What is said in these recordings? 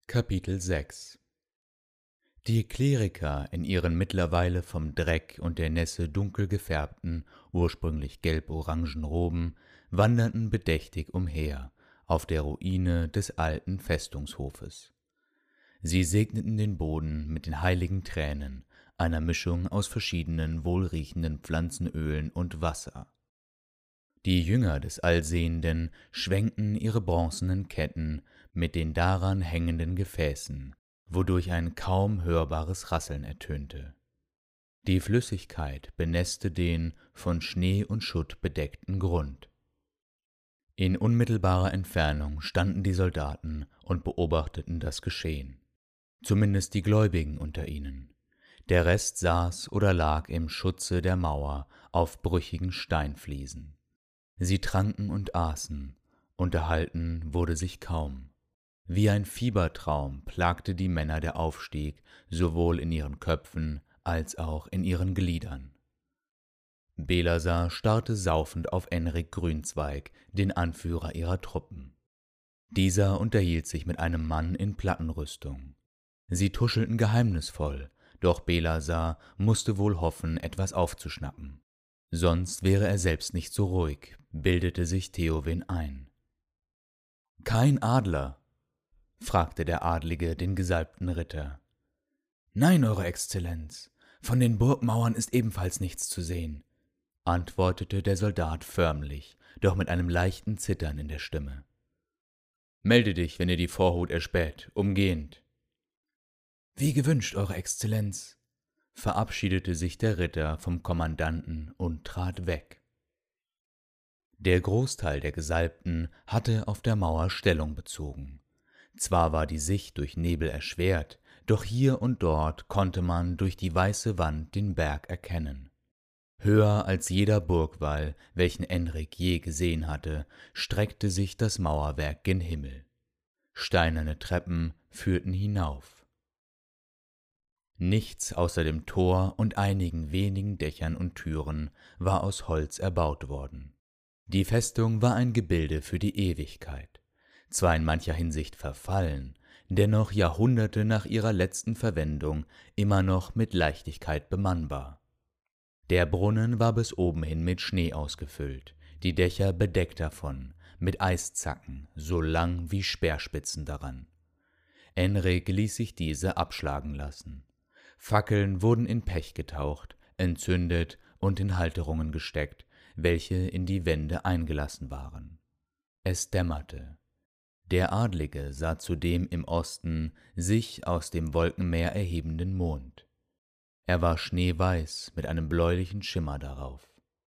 Kapitel 6 Die Kleriker in ihren mittlerweile vom Dreck und der Nässe dunkel gefärbten, ursprünglich gelb-orangen Roben wanderten bedächtig umher auf der Ruine des alten Festungshofes. Sie segneten den Boden mit den heiligen Tränen, einer Mischung aus verschiedenen wohlriechenden Pflanzenölen und Wasser. Die Jünger des Allsehenden schwenkten ihre bronzenen Ketten mit den daran hängenden Gefäßen, wodurch ein kaum hörbares Rasseln ertönte. Die Flüssigkeit benässte den von Schnee und Schutt bedeckten Grund. In unmittelbarer Entfernung standen die Soldaten und beobachteten das Geschehen. Zumindest die Gläubigen unter ihnen. Der Rest saß oder lag im Schutze der Mauer auf brüchigen Steinfliesen. Sie tranken und aßen, unterhalten wurde sich kaum. Wie ein Fiebertraum plagte die Männer der Aufstieg sowohl in ihren Köpfen als auch in ihren Gliedern. Belasar starrte saufend auf Enrik Grünzweig, den Anführer ihrer Truppen. Dieser unterhielt sich mit einem Mann in Plattenrüstung. Sie tuschelten geheimnisvoll, doch Belasar musste wohl hoffen, etwas aufzuschnappen. Sonst wäre er selbst nicht so ruhig, bildete sich Theowen ein. »Kein Adler?« fragte der Adlige den gesalbten Ritter. »Nein, Eure Exzellenz, von den Burgmauern ist ebenfalls nichts zu sehen«, antwortete der Soldat förmlich, doch mit einem leichten Zittern in der Stimme. »Melde dich, wenn ihr die Vorhut erspäht, umgehend.« »Wie gewünscht, Eure Exzellenz«, verabschiedete sich der Ritter vom Kommandanten und trat weg. Der Großteil der Gesalbten hatte auf der Mauer Stellung bezogen. Zwar war die Sicht durch Nebel erschwert, doch hier und dort konnte man durch die weiße Wand den Berg erkennen. Höher als jeder Burgwall, welchen Enrik je gesehen hatte, streckte sich das Mauerwerk gen Himmel. Steinerne Treppen führten hinauf. Nichts außer dem Tor und einigen wenigen Dächern und Türen war aus Holz erbaut worden. Die Festung war ein Gebilde für die Ewigkeit, zwar in mancher Hinsicht verfallen, dennoch Jahrhunderte nach ihrer letzten Verwendung immer noch mit Leichtigkeit bemannbar. Der Brunnen war bis oben hin mit Schnee ausgefüllt, die Dächer bedeckt davon, mit Eiszacken, so lang wie Speerspitzen daran. Enrik ließ sich diese abschlagen lassen. Fackeln wurden in Pech getaucht, entzündet und in Halterungen gesteckt, welche in die Wände eingelassen waren. Es dämmerte. Der Adlige sah zudem im Osten sich aus dem Wolkenmeer erhebenden Mond. Er war schneeweiß mit einem bläulichen Schimmer darauf.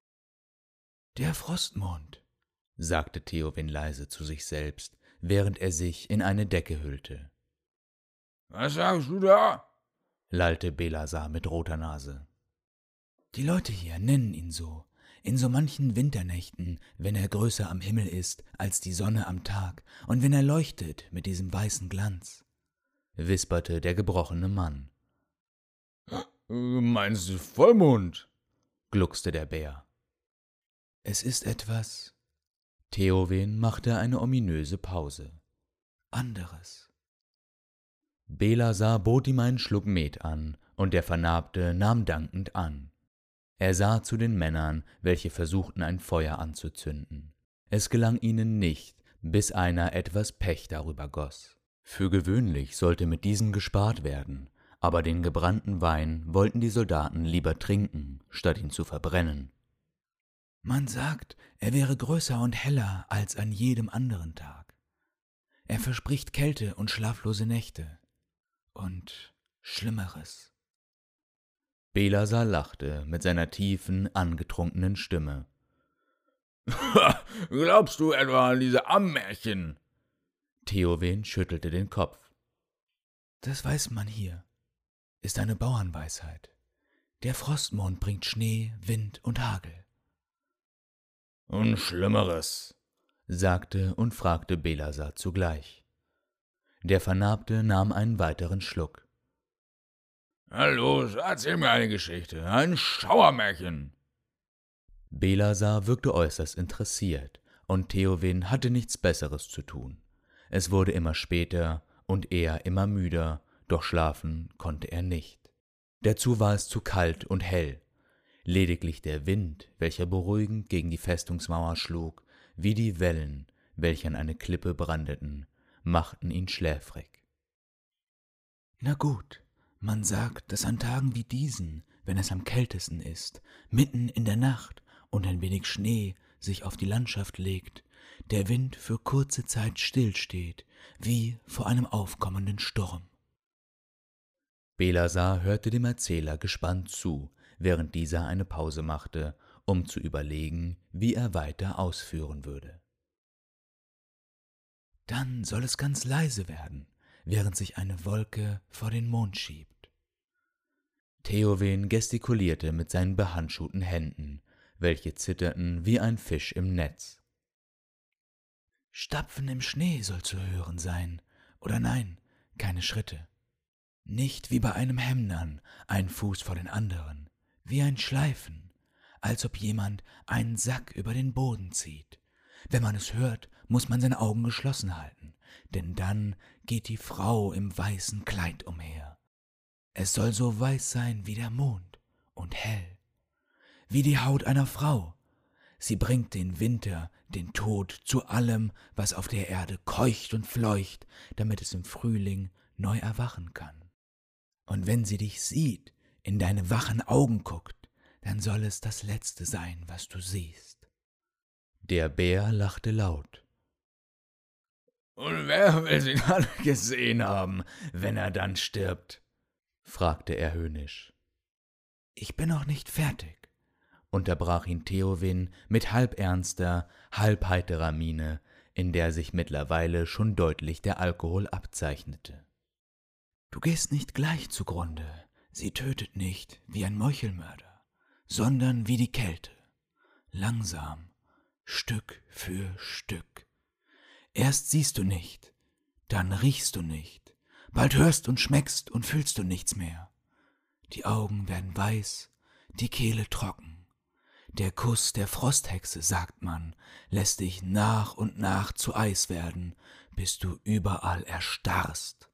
»Der Frostmond«, sagte Theowen leise zu sich selbst, während er sich in eine Decke hüllte. »Was sagst du da?« lallte Belasar mit roter Nase. »Die Leute hier nennen ihn so. In so manchen Winternächten, wenn er größer am Himmel ist als die Sonne am Tag und wenn er leuchtet mit diesem weißen Glanz«, wisperte der gebrochene Mann. »Meinst du Vollmond?« gluckste der Bär. »Es ist etwas«, Theowen machte eine ominöse Pause, »anderes.« Belasar bot ihm einen Schluck Met an, und der Vernarbte nahm dankend an. Er sah zu den Männern, welche versuchten, ein Feuer anzuzünden. Es gelang ihnen nicht, bis einer etwas Pech darüber goss. Für gewöhnlich sollte mit diesem gespart werden, aber den gebrannten Wein wollten die Soldaten lieber trinken, statt ihn zu verbrennen. »Man sagt, er wäre größer und heller als an jedem anderen Tag. Er verspricht Kälte und schlaflose Nächte. Und Schlimmeres.« Belasar lachte mit seiner tiefen, angetrunkenen Stimme. »Glaubst du etwa an diese Ammärchen?« Theowen schüttelte den Kopf. »Das weiß man hier, ist eine Bauernweisheit. Der Frostmond bringt Schnee, Wind und Hagel.« »Und Schlimmeres«, sagte und fragte Belasar zugleich. Der Vernarbte nahm einen weiteren Schluck. »Na los, erzähl mir eine Geschichte, ein Schauermärchen.« Belasar wirkte äußerst interessiert, und Theowen hatte nichts Besseres zu tun. Es wurde immer später, und er immer müder, doch schlafen konnte er nicht. Dazu war es zu kalt und hell. Lediglich der Wind, welcher beruhigend gegen die Festungsmauer schlug, wie die Wellen, welche an eine Klippe brandeten, machten ihn schläfrig. »Na gut, man sagt, dass an Tagen wie diesen, wenn es am kältesten ist, mitten in der Nacht und ein wenig Schnee sich auf die Landschaft legt, der Wind für kurze Zeit stillsteht, wie vor einem aufkommenden Sturm.« Belasar hörte dem Erzähler gespannt zu, während dieser eine Pause machte, um zu überlegen, wie er weiter ausführen würde. »Dann soll es ganz leise werden, während sich eine Wolke vor den Mond schiebt.« Theowen gestikulierte mit seinen behandschuhten Händen, welche zitterten wie ein Fisch im Netz. »Stapfen im Schnee soll zu hören sein, oder nein, keine Schritte. Nicht wie bei einem Hemnern, ein Fuß vor den anderen, wie ein Schleifen, als ob jemand einen Sack über den Boden zieht. Wenn man es hört, muss man seine Augen geschlossen halten, denn dann geht die Frau im weißen Kleid umher. Es soll so weiß sein wie der Mond und hell, wie die Haut einer Frau. Sie bringt den Winter, den Tod zu allem, was auf der Erde keucht und fleucht, damit es im Frühling neu erwachen kann. Und wenn sie dich sieht, in deine wachen Augen guckt, dann soll es das Letzte sein, was du siehst.« Der Bär lachte laut. »Und wer will sie dann gesehen haben, wenn er dann stirbt?« fragte er höhnisch. »Ich bin noch nicht fertig«, unterbrach ihn Theowen mit halb ernster, halb heiterer Miene, in der sich mittlerweile schon deutlich der Alkohol abzeichnete. »Du gehst nicht gleich zugrunde, sie tötet nicht wie ein Meuchelmörder, sondern wie die Kälte, langsam, Stück für Stück. Erst siehst du nicht, dann riechst du nicht, bald hörst und schmeckst und fühlst du nichts mehr. Die Augen werden weiß, die Kehle trocken. Der Kuss der Frosthexe, sagt man, lässt dich nach und nach zu Eis werden, bis du überall erstarrst.«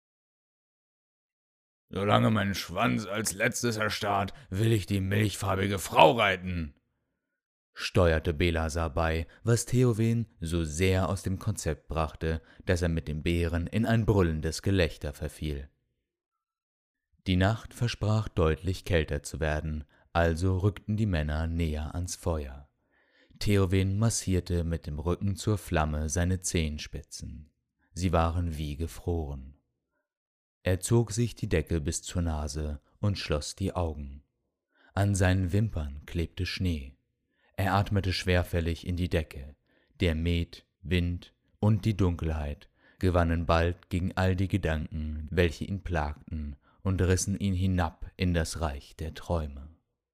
»Solange mein Schwanz als letztes erstarrt, will ich die milchfarbige Frau reiten«, steuerte Belasar bei, was Theowen so sehr aus dem Konzept brachte, dass er mit dem Bären in ein brüllendes Gelächter verfiel. Die Nacht versprach deutlich kälter zu werden, also rückten die Männer näher ans Feuer. Theowen massierte mit dem Rücken zur Flamme seine Zehenspitzen. Sie waren wie gefroren. Er zog sich die Decke bis zur Nase und schloss die Augen. An seinen Wimpern klebte Schnee. Er atmete schwerfällig in die Decke. Der Met, Wind und die Dunkelheit gewannen bald gegen all die Gedanken, welche ihn plagten, und rissen ihn hinab in das Reich der Träume.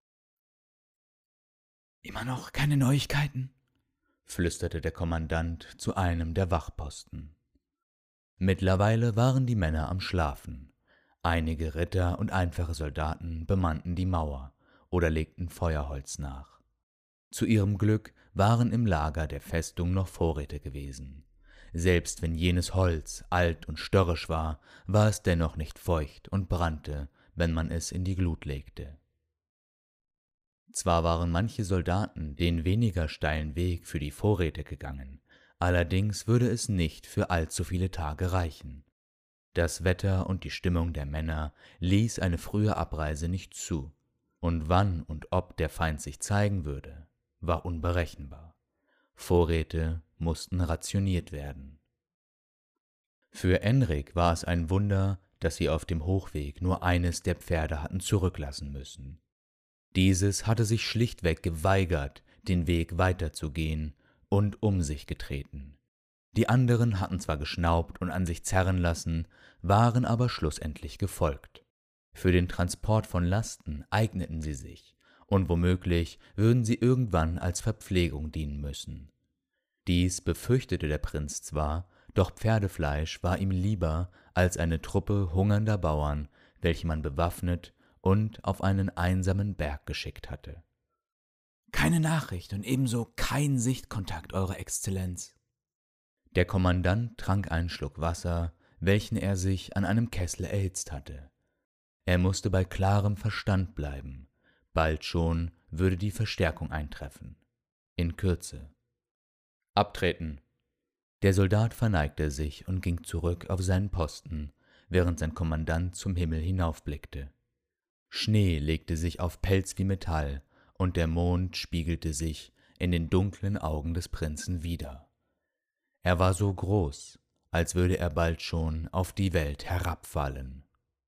»Immer noch keine Neuigkeiten?« flüsterte der Kommandant zu einem der Wachposten. Mittlerweile waren die Männer am Schlafen. Einige Ritter und einfache Soldaten bemannten die Mauer oder legten Feuerholz nach. Zu ihrem Glück waren im Lager der Festung noch Vorräte gewesen. Selbst wenn jenes Holz alt und störrisch war, war es dennoch nicht feucht und brannte, wenn man es in die Glut legte. Zwar waren manche Soldaten den weniger steilen Weg für die Vorräte gegangen, allerdings würde es nicht für allzu viele Tage reichen. Das Wetter und die Stimmung der Männer ließ eine frühe Abreise nicht zu, und wann und ob der Feind sich zeigen würde, war unberechenbar. Vorräte mussten rationiert werden. Für Enrik war es ein Wunder, dass sie auf dem Hochweg nur eines der Pferde hatten zurücklassen müssen. Dieses hatte sich schlichtweg geweigert, den Weg weiterzugehen, und um sich getreten. Die anderen hatten zwar geschnaubt und an sich zerren lassen, waren aber schlussendlich gefolgt. Für den Transport von Lasten eigneten sie sich, und womöglich würden sie irgendwann als Verpflegung dienen müssen. Dies befürchtete der Prinz zwar, doch Pferdefleisch war ihm lieber als eine Truppe hungernder Bauern, welche man bewaffnet und auf einen einsamen Berg geschickt hatte. »Keine Nachricht und ebenso kein Sichtkontakt, Eure Exzellenz.« Der Kommandant trank einen Schluck Wasser, welchen er sich an einem Kessel erhitzt hatte. Er musste bei klarem Verstand bleiben, bald schon würde die Verstärkung eintreffen. In Kürze. Abtreten! Der Soldat verneigte sich und ging zurück auf seinen Posten, während sein Kommandant zum Himmel hinaufblickte. Schnee legte sich auf Pelz wie Metall, und der Mond spiegelte sich in den dunklen Augen des Prinzen wider. Er war so groß, als würde er bald schon auf die Welt herabfallen.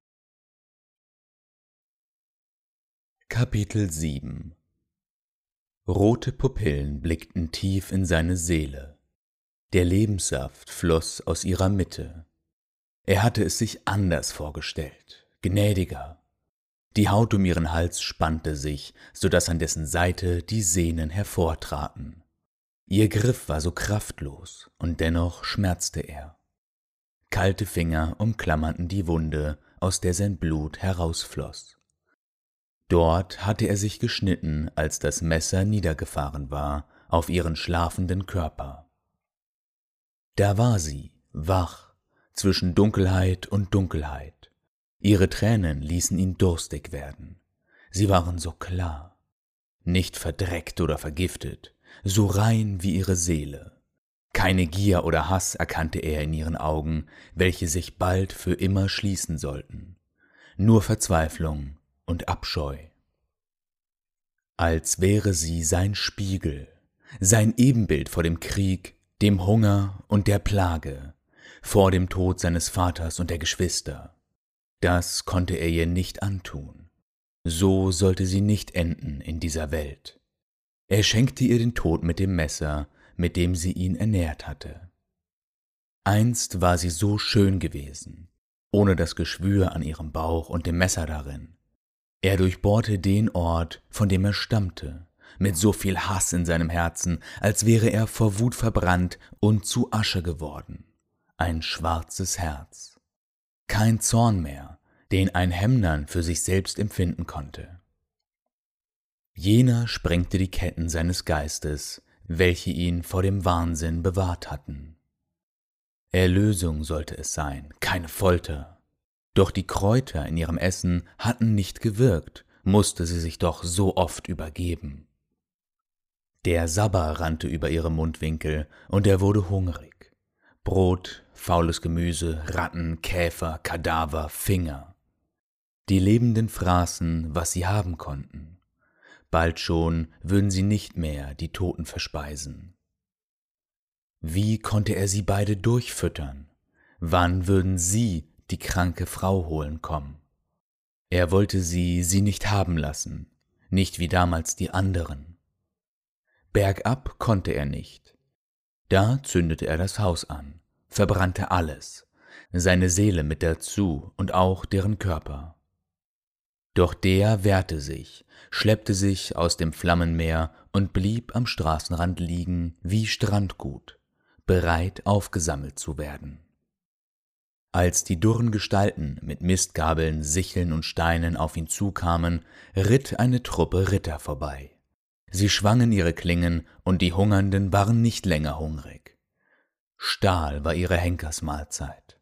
Kapitel 7 Rote Pupillen blickten tief in seine Seele. Der Lebenssaft floss aus ihrer Mitte. Er hatte es sich anders vorgestellt, gnädiger. Die Haut um ihren Hals spannte sich, so daß an dessen Seite die Sehnen hervortraten. Ihr Griff war so kraftlos, und dennoch schmerzte er. Kalte Finger umklammerten die Wunde, aus der sein Blut herausfloss. Dort hatte er sich geschnitten, als das Messer niedergefahren war, auf ihren schlafenden Körper. Da war sie, wach, zwischen Dunkelheit und Dunkelheit. Ihre Tränen ließen ihn durstig werden. Sie waren so klar, nicht verdreckt oder vergiftet, so rein wie ihre Seele. Keine Gier oder Hass erkannte er in ihren Augen, welche sich bald für immer schließen sollten. Nur Verzweiflung und Abscheu. Als wäre sie sein Spiegel, sein Ebenbild vor dem Krieg, dem Hunger und der Plage, vor dem Tod seines Vaters und der Geschwister. Das konnte er ihr nicht antun. So sollte sie nicht enden in dieser Welt. Er schenkte ihr den Tod mit dem Messer, mit dem sie ihn ernährt hatte. Einst war sie so schön gewesen, ohne das Geschwür an ihrem Bauch und dem Messer darin. Er durchbohrte den Ort, von dem er stammte, mit so viel Hass in seinem Herzen, als wäre er vor Wut verbrannt und zu Asche geworden. Ein schwarzes Herz. Kein Zorn mehr, den ein Hemnern für sich selbst empfinden konnte. Jener sprengte die Ketten seines Geistes, welche ihn vor dem Wahnsinn bewahrt hatten. Erlösung sollte es sein, keine Folter. Doch die Kräuter in ihrem Essen hatten nicht gewirkt, musste sie sich doch so oft übergeben. Der Sabber rannte über ihre Mundwinkel, und er wurde hungrig. Brot, faules Gemüse, Ratten, Käfer, Kadaver, Finger. Die Lebenden fraßen, was sie haben konnten. Bald schon würden sie nicht mehr die Toten verspeisen. Wie konnte er sie beide durchfüttern? Wann würden sie die kranke Frau holen kommen? Er wollte sie nicht haben lassen, nicht wie damals die anderen. Bergab konnte er nicht. Da zündete er das Haus an, verbrannte alles, seine Seele mit dazu und auch deren Körper. Doch der wehrte sich, schleppte sich aus dem Flammenmeer und blieb am Straßenrand liegen wie Strandgut, bereit aufgesammelt zu werden. Als die dürren Gestalten mit Mistgabeln, Sicheln und Steinen auf ihn zukamen, ritt eine Truppe Ritter vorbei. Sie schwangen ihre Klingen, und die Hungernden waren nicht länger hungrig. Stahl war ihre Henkersmahlzeit.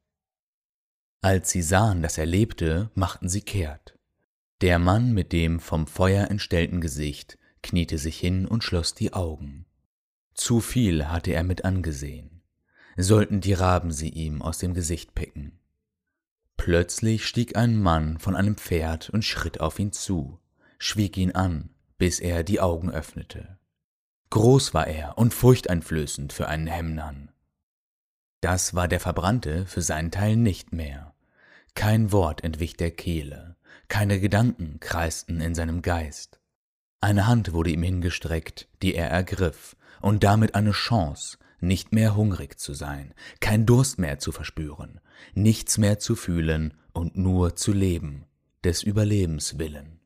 Als sie sahen, dass er lebte, machten sie kehrt. Der Mann mit dem vom Feuer entstellten Gesicht kniete sich hin und schloss die Augen. Zu viel hatte er mit angesehen. Sollten die Raben sie ihm aus dem Gesicht picken. Plötzlich stieg ein Mann von einem Pferd und schritt auf ihn zu, schwieg ihn an, bis er die Augen öffnete. Groß war er und furchteinflößend für einen Hemnern. Das war der Verbrannte für seinen Teil nicht mehr. Kein Wort entwich der Kehle, keine Gedanken kreisten in seinem Geist. Eine Hand wurde ihm hingestreckt, die er ergriff, und damit eine Chance, nicht mehr hungrig zu sein, kein Durst mehr zu verspüren, nichts mehr zu fühlen und nur zu leben, des Überlebens willen.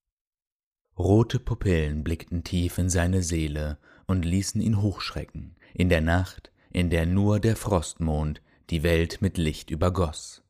Rote Pupillen blickten tief in seine Seele und ließen ihn hochschrecken, in der Nacht, in der nur der Frostmond die Welt mit Licht übergoss.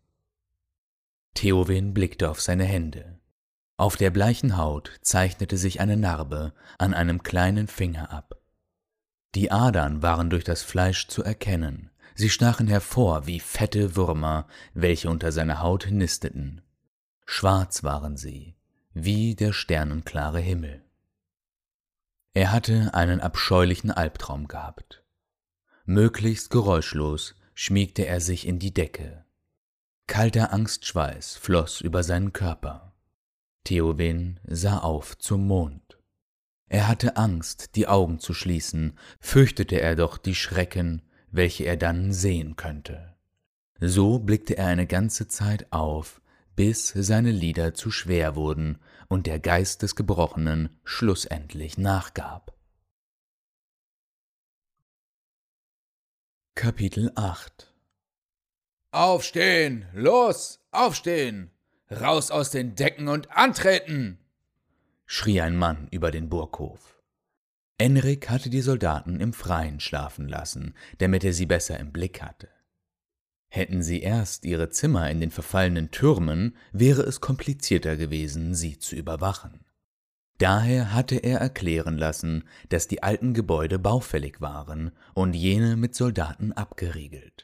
Theowen blickte auf seine Hände. Auf der bleichen Haut zeichnete sich eine Narbe an einem kleinen Finger ab. Die Adern waren durch das Fleisch zu erkennen, Sie stachen hervor wie fette Würmer, welche unter seiner Haut nisteten. Schwarz waren sie, wie der sternenklare Himmel. Er hatte einen abscheulichen Albtraum gehabt. Möglichst geräuschlos schmiegte er sich in die Decke. Kalter Angstschweiß floss über seinen Körper. Theowen sah auf zum Mond. Er hatte Angst, die Augen zu schließen, fürchtete er doch die Schrecken, welche er dann sehen könnte. So blickte er eine ganze Zeit auf, bis seine Lider zu schwer wurden und der Geist des Gebrochenen schlussendlich nachgab. Kapitel 8 »Aufstehen! Los! Aufstehen! Raus aus den Decken und antreten!« schrie ein Mann über den Burghof. Enrik hatte die Soldaten im Freien schlafen lassen, damit er sie besser im Blick hatte. Hätten sie erst ihre Zimmer in den verfallenen Türmen, wäre es komplizierter gewesen, sie zu überwachen. Daher hatte er erklären lassen, dass die alten Gebäude baufällig waren und jene mit Soldaten abgeriegelt.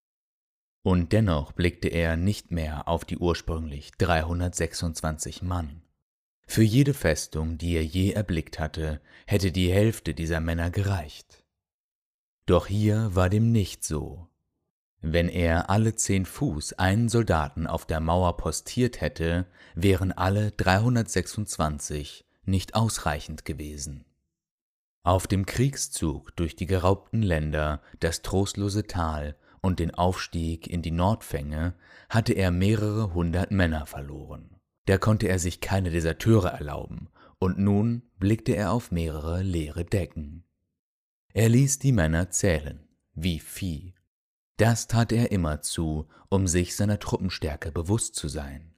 Und dennoch blickte er nicht mehr auf die ursprünglich 326 Mann. Für jede Festung, die er je erblickt hatte, hätte die Hälfte dieser Männer gereicht. Doch hier war dem nicht so. Wenn er alle 10 Fuß einen Soldaten auf der Mauer postiert hätte, wären alle 326 nicht ausreichend gewesen. Auf dem Kriegszug durch die geraubten Länder, das trostlose Tal und den Aufstieg in die Nordfänge hatte er mehrere 100 Männer verloren. Da konnte er sich keine Deserteure erlauben, und nun blickte er auf mehrere leere Decken. Er ließ die Männer zählen, wie Vieh. Das tat er immerzu, um sich seiner Truppenstärke bewusst zu sein.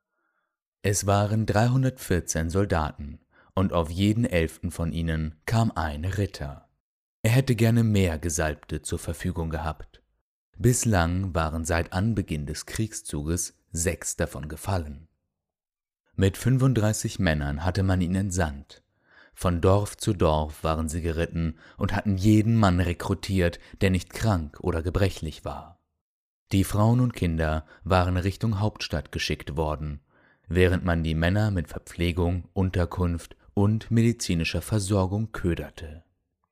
Es waren 314 Soldaten, und auf jeden 11. von ihnen kam ein Ritter. Er hätte gerne mehr Gesalbte zur Verfügung gehabt. Bislang waren seit Anbeginn des Kriegszuges 6 davon gefallen. Mit 35 Männern hatte man ihn entsandt. Von Dorf zu Dorf waren sie geritten und hatten jeden Mann rekrutiert, der nicht krank oder gebrechlich war. Die Frauen und Kinder waren Richtung Hauptstadt geschickt worden, während man die Männer mit Verpflegung, Unterkunft und medizinischer Versorgung köderte.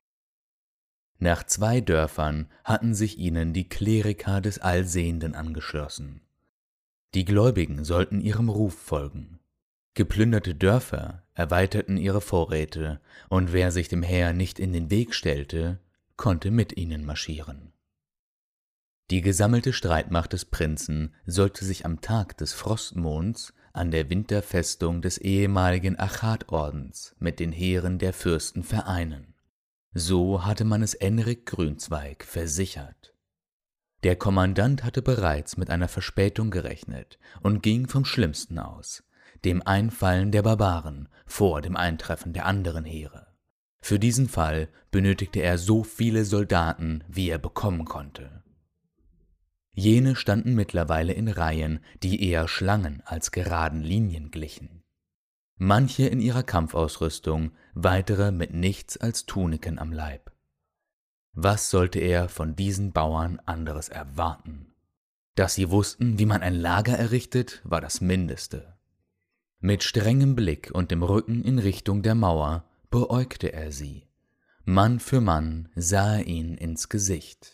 Nach 2 Dörfern hatten sich ihnen die Kleriker des Allsehenden angeschlossen. Die Gläubigen sollten ihrem Ruf folgen. Geplünderte Dörfer erweiterten ihre Vorräte, und wer sich dem Heer nicht in den Weg stellte, konnte mit ihnen marschieren. Die gesammelte Streitmacht des Prinzen sollte sich am Tag des Frostmonds an der Winterfestung des ehemaligen Achatordens mit den Heeren der Fürsten vereinen. So hatte man es Enrik Grünzweig versichert. Der Kommandant hatte bereits mit einer Verspätung gerechnet und ging vom Schlimmsten aus, dem Einfallen der Barbaren vor dem Eintreffen der anderen Heere. Für diesen Fall benötigte er so viele Soldaten, wie er bekommen konnte. Jene standen mittlerweile in Reihen, die eher Schlangen als geraden Linien glichen. Manche in ihrer Kampfausrüstung, weitere mit nichts als Tuniken am Leib. Was sollte er von diesen Bauern anderes erwarten? Dass sie wussten, wie man ein Lager errichtet, war das Mindeste. Mit strengem Blick und dem Rücken in Richtung der Mauer beäugte er sie. Mann für Mann sah er ihnen ins Gesicht.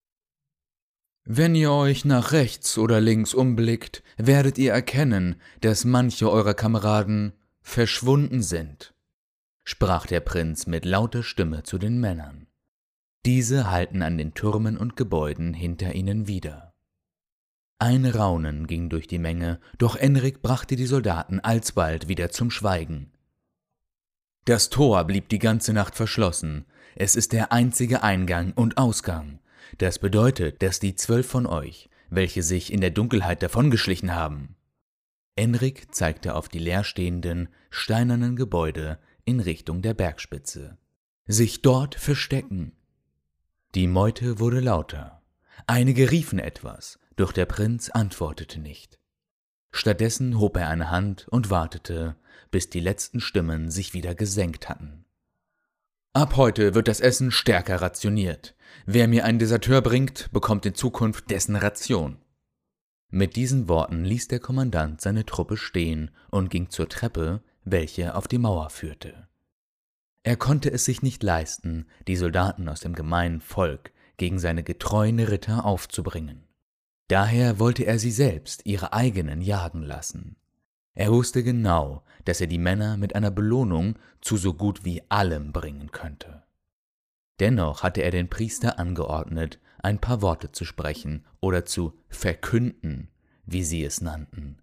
»Wenn ihr euch nach rechts oder links umblickt, werdet ihr erkennen, dass manche eurer Kameraden verschwunden sind«, sprach der Prinz mit lauter Stimme zu den Männern. Diese hallten an den Türmen und Gebäuden hinter ihnen wider. Ein Raunen ging durch die Menge, doch Enrik brachte die Soldaten alsbald wieder zum Schweigen. »Das Tor blieb die ganze Nacht verschlossen. Es ist der einzige Eingang und Ausgang. Das bedeutet, dass die 12 von euch, welche sich in der Dunkelheit davongeschlichen haben«, Enrik zeigte auf die leerstehenden, steinernen Gebäude in Richtung der Bergspitze, »sich dort verstecken.« Die Meute wurde lauter. Einige riefen etwas, doch der Prinz antwortete nicht. Stattdessen hob er eine Hand und wartete, bis die letzten Stimmen sich wieder gesenkt hatten. Ab heute wird das Essen stärker rationiert. Wer mir einen Deserteur bringt, bekommt in Zukunft dessen Ration. Mit diesen Worten ließ der Kommandant seine Truppe stehen und ging zur Treppe, welche auf die Mauer führte. Er konnte es sich nicht leisten, die Soldaten aus dem gemeinen Volk gegen seine getreuen Ritter aufzubringen. Daher wollte er sie selbst, ihre eigenen, jagen lassen. Er wusste genau, dass er die Männer mit einer Belohnung zu so gut wie allem bringen könnte. Dennoch hatte er den Priester angeordnet, ein paar Worte zu sprechen oder zu verkünden, wie sie es nannten.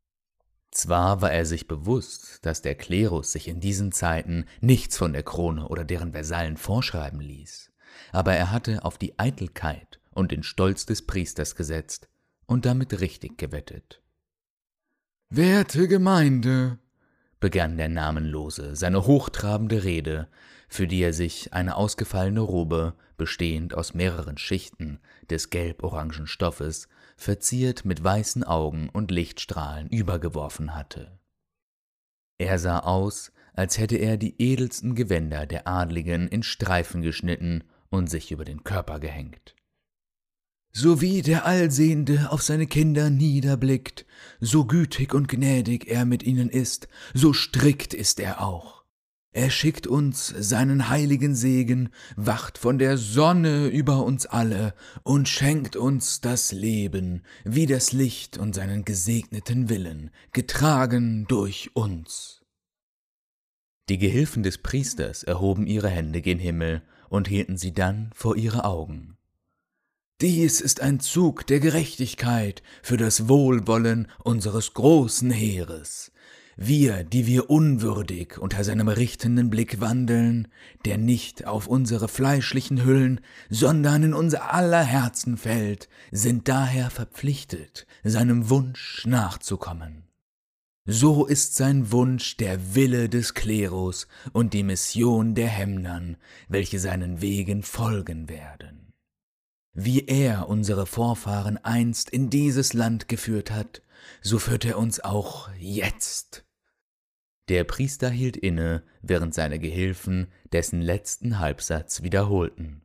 Zwar war er sich bewusst, dass der Klerus sich in diesen Zeiten nichts von der Krone oder deren Vasallen vorschreiben ließ, aber er hatte auf die Eitelkeit und den Stolz des Priesters gesetzt und damit richtig gewettet. »Werte Gemeinde«, begann der Namenlose seine hochtrabende Rede, für die er sich eine ausgefallene Robe, bestehend aus mehreren Schichten des gelb-orangen Stoffes, verziert mit weißen Augen und Lichtstrahlen übergeworfen hatte. Er sah aus, als hätte er die edelsten Gewänder der Adligen in Streifen geschnitten und sich über den Körper gehängt. »So wie der Allsehende auf seine Kinder niederblickt, so gütig und gnädig er mit ihnen ist, so strikt ist er auch. Er schickt uns seinen heiligen Segen, wacht von der Sonne über uns alle und schenkt uns das Leben, wie das Licht und seinen gesegneten Willen, getragen durch uns.« Die Gehilfen des Priesters erhoben ihre Hände gen Himmel und hielten sie dann vor ihre Augen. »Dies ist ein Zug der Gerechtigkeit für das Wohlwollen unseres großen Heeres. Wir, die wir unwürdig unter seinem richtenden Blick wandeln, der nicht auf unsere fleischlichen Hüllen, sondern in unser aller Herzen fällt, sind daher verpflichtet, seinem Wunsch nachzukommen. So ist sein Wunsch der Wille des Klerus und die Mission der Hemnern, welche seinen Wegen folgen werden. Wie er unsere Vorfahren einst in dieses Land geführt hat, so führt er uns auch jetzt.« Der Priester hielt inne, während seine Gehilfen dessen letzten Halbsatz wiederholten.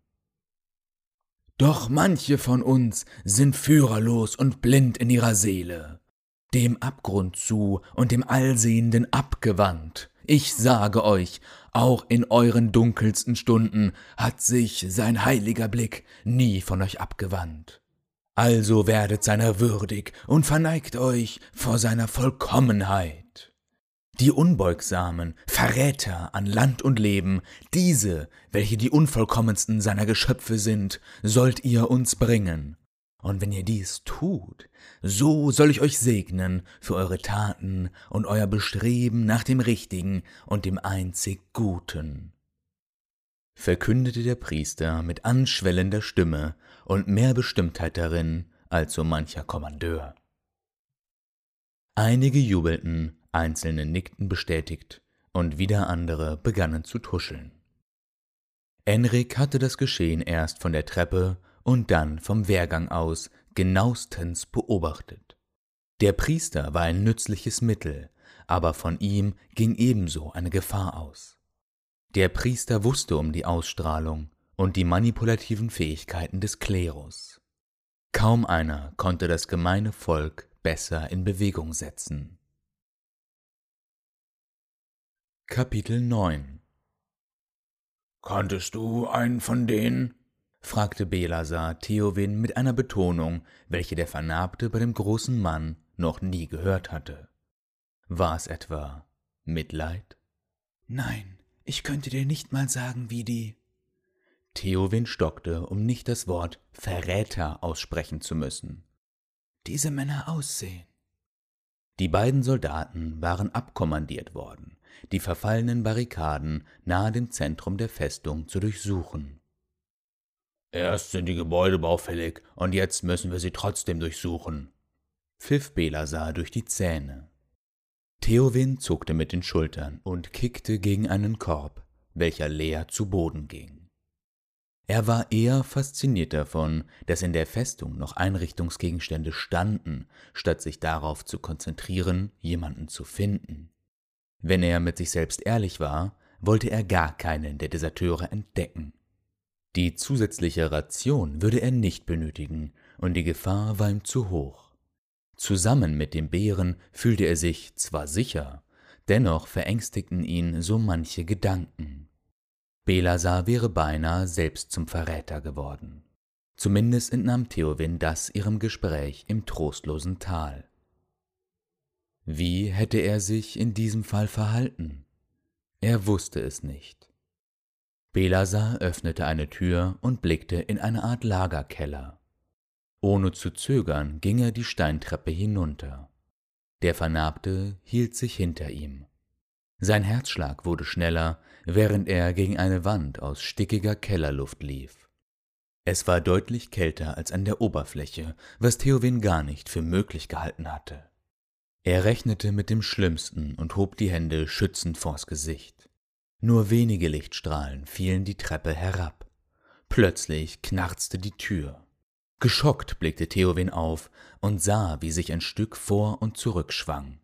»Doch manche von uns sind führerlos und blind in ihrer Seele, dem Abgrund zu und dem Allsehenden abgewandt. Ich sage euch, auch in euren dunkelsten Stunden hat sich sein heiliger Blick nie von euch abgewandt. Also werdet seiner würdig und verneigt euch vor seiner Vollkommenheit. Die Unbeugsamen, Verräter an Land und Leben, diese, welche die unvollkommensten seiner Geschöpfe sind, sollt ihr uns bringen. Und wenn ihr dies tut, so soll ich euch segnen für eure Taten und euer Bestreben nach dem Richtigen und dem einzig Guten«, verkündete der Priester mit anschwellender Stimme und mehr Bestimmtheit darin als so mancher Kommandeur. Einige jubelten, einzelne nickten bestätigt und wieder andere begannen zu tuscheln. Enrik hatte das Geschehen erst von der Treppe und dann vom Wehrgang aus genauestens beobachtet. Der Priester war ein nützliches Mittel, aber von ihm ging ebenso eine Gefahr aus. Der Priester wusste um die Ausstrahlung und die manipulativen Fähigkeiten des Klerus. Kaum einer konnte das gemeine Volk besser in Bewegung setzen. Kapitel 9 »Kanntest du einen von denen?« fragte Belasar Theowin mit einer Betonung, welche der Vernarbte bei dem großen Mann noch nie gehört hatte. War es etwa Mitleid? »Nein, ich könnte dir nicht mal sagen, wie die...« Theowin stockte, um nicht das Wort Verräter aussprechen zu müssen. »Diese Männer aussehen.« Die beiden Soldaten waren abkommandiert worden, die verfallenen Barrikaden nahe dem Zentrum der Festung zu durchsuchen. »Erst sind die Gebäude baufällig, und jetzt müssen wir sie trotzdem durchsuchen«, pfiff Belasar durch die Zähne. Theowin zuckte mit den Schultern und kickte gegen einen Korb, welcher leer zu Boden ging. Er war eher fasziniert davon, dass in der Festung noch Einrichtungsgegenstände standen, statt sich darauf zu konzentrieren, jemanden zu finden. Wenn er mit sich selbst ehrlich war, wollte er gar keinen der Deserteure entdecken. Die zusätzliche Ration würde er nicht benötigen, und die Gefahr war ihm zu hoch. Zusammen mit dem Bären fühlte er sich zwar sicher, dennoch verängstigten ihn so manche Gedanken. Belasar wäre beinahe selbst zum Verräter geworden. Zumindest entnahm Theowin das ihrem Gespräch im trostlosen Tal. Wie hätte er sich in diesem Fall verhalten? Er wusste es nicht. Belasar öffnete eine Tür und blickte in eine Art Lagerkeller. Ohne zu zögern ging er die Steintreppe hinunter. Der Vernarbte hielt sich hinter ihm. Sein Herzschlag wurde schneller, während er gegen eine Wand aus stickiger Kellerluft lief. Es war deutlich kälter als an der Oberfläche, was Theowin gar nicht für möglich gehalten hatte. Er rechnete mit dem Schlimmsten und hob die Hände schützend vors Gesicht. Nur wenige Lichtstrahlen fielen die Treppe herab. Plötzlich knarzte die Tür. Geschockt blickte Theowin auf und sah, wie sich ein Stück vor und zurück schwang.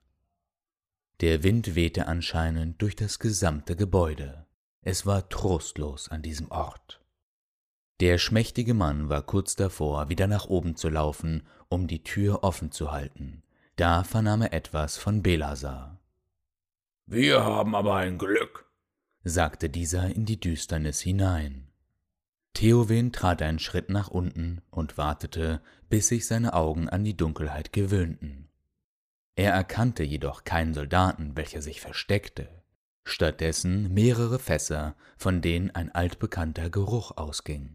Der Wind wehte anscheinend durch das gesamte Gebäude. Es war trostlos an diesem Ort. Der schmächtige Mann war kurz davor, wieder nach oben zu laufen, um die Tür offen zu halten. Da vernahm er etwas von Belasar. »Wir haben aber ein Glück«, sagte dieser in die Düsternis hinein. Theowin trat einen Schritt nach unten und wartete, bis sich seine Augen an die Dunkelheit gewöhnten. Er erkannte jedoch keinen Soldaten, welcher sich versteckte, stattdessen mehrere Fässer, von denen ein altbekannter Geruch ausging.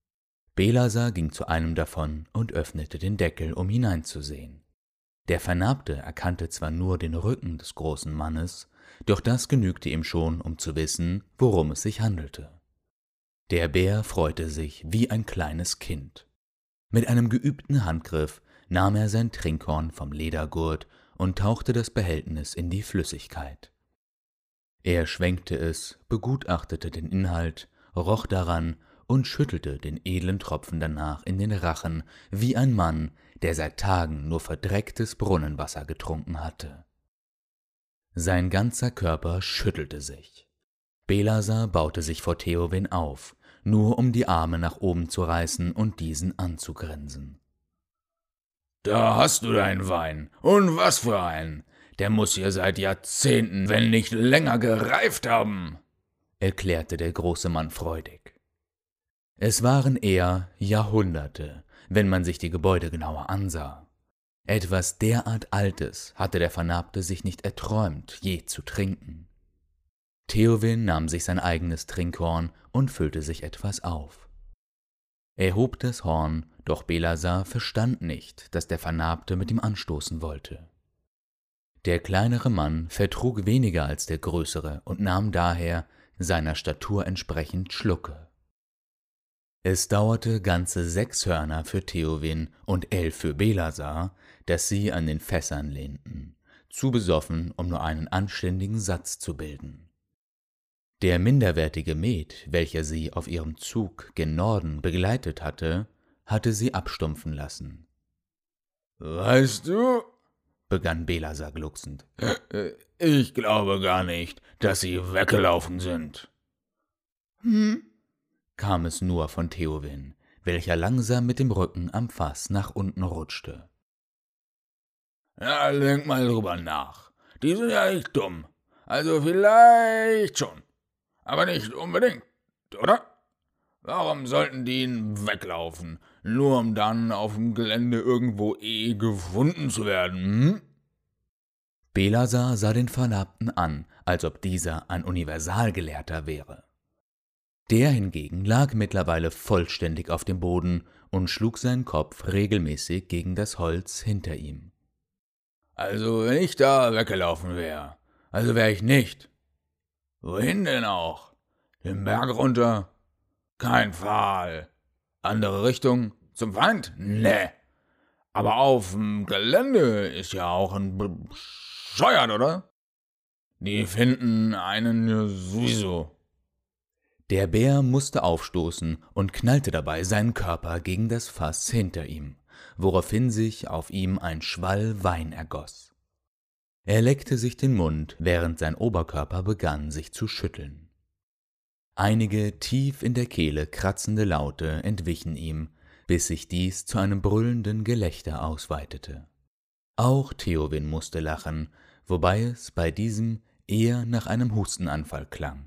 Belasar ging zu einem davon und öffnete den Deckel, um hineinzusehen. Der Vernarbte erkannte zwar nur den Rücken des großen Mannes, doch das genügte ihm schon, um zu wissen, worum es sich handelte. Der Bär freute sich wie ein kleines Kind. Mit einem geübten Handgriff nahm er sein Trinkhorn vom Ledergurt und tauchte das Behältnis in die Flüssigkeit. Er schwenkte es, begutachtete den Inhalt, roch daran und schüttelte den edlen Tropfen danach in den Rachen wie ein Mann, der seit Tagen nur verdrecktes Brunnenwasser getrunken hatte. Sein ganzer Körper schüttelte sich. Belasar baute sich vor Theowin auf, nur um die Arme nach oben zu reißen und diesen anzugrinsen. »Da hast du deinen Wein. Und was für einen. Der muss hier seit Jahrzehnten, wenn nicht länger, gereift haben«, erklärte der große Mann freudig. Es waren eher Jahrhunderte, wenn man sich die Gebäude genauer ansah. Etwas derart Altes hatte der Vernarbte sich nicht erträumt, je zu trinken. Theowin nahm sich sein eigenes Trinkhorn und füllte sich etwas auf. Er hob das Horn, doch Belasar verstand nicht, dass der Vernarbte mit ihm anstoßen wollte. Der kleinere Mann vertrug weniger als der größere und nahm daher seiner Statur entsprechend Schlucke. Es dauerte ganze 6 Hörner für Theowin und 11 für Belasar, dass sie an den Fässern lehnten, zu besoffen, um nur einen anständigen Satz zu bilden. Der minderwertige Met, welcher sie auf ihrem Zug gen Norden begleitet hatte sie abstumpfen lassen. »Weißt du«, begann Belasar glucksend, »ich glaube gar nicht, dass sie weggelaufen sind.« kam es nur von Theowin, welcher langsam mit dem Rücken am Fass nach unten rutschte. »Ja, denk mal drüber nach. Die sind ja nicht dumm. Also vielleicht schon. Aber nicht unbedingt, oder? Warum sollten die weglaufen, nur um dann auf dem Gelände irgendwo gefunden zu werden, Belasar sah den Vernarbten an, als ob dieser ein Universalgelehrter wäre. Der hingegen lag mittlerweile vollständig auf dem Boden und schlug seinen Kopf regelmäßig gegen das Holz hinter ihm. »Also wenn ich da weggelaufen wäre, also wäre ich nicht. Wohin denn auch? Den Berg runter? Kein Fall. Andere Richtung? Zum Feind? Nee. Aber auf dem Gelände ist ja auch ein bescheuert, oder? Die finden einen ja sowieso.« Der Bär musste aufstoßen und knallte dabei seinen Körper gegen das Fass hinter ihm, woraufhin sich auf ihm ein Schwall Wein ergoss. Er leckte sich den Mund, während sein Oberkörper begann, sich zu schütteln. Einige tief in der Kehle kratzende Laute entwichen ihm, bis sich dies zu einem brüllenden Gelächter ausweitete. Auch Theowin musste lachen, wobei es bei diesem eher nach einem Hustenanfall klang.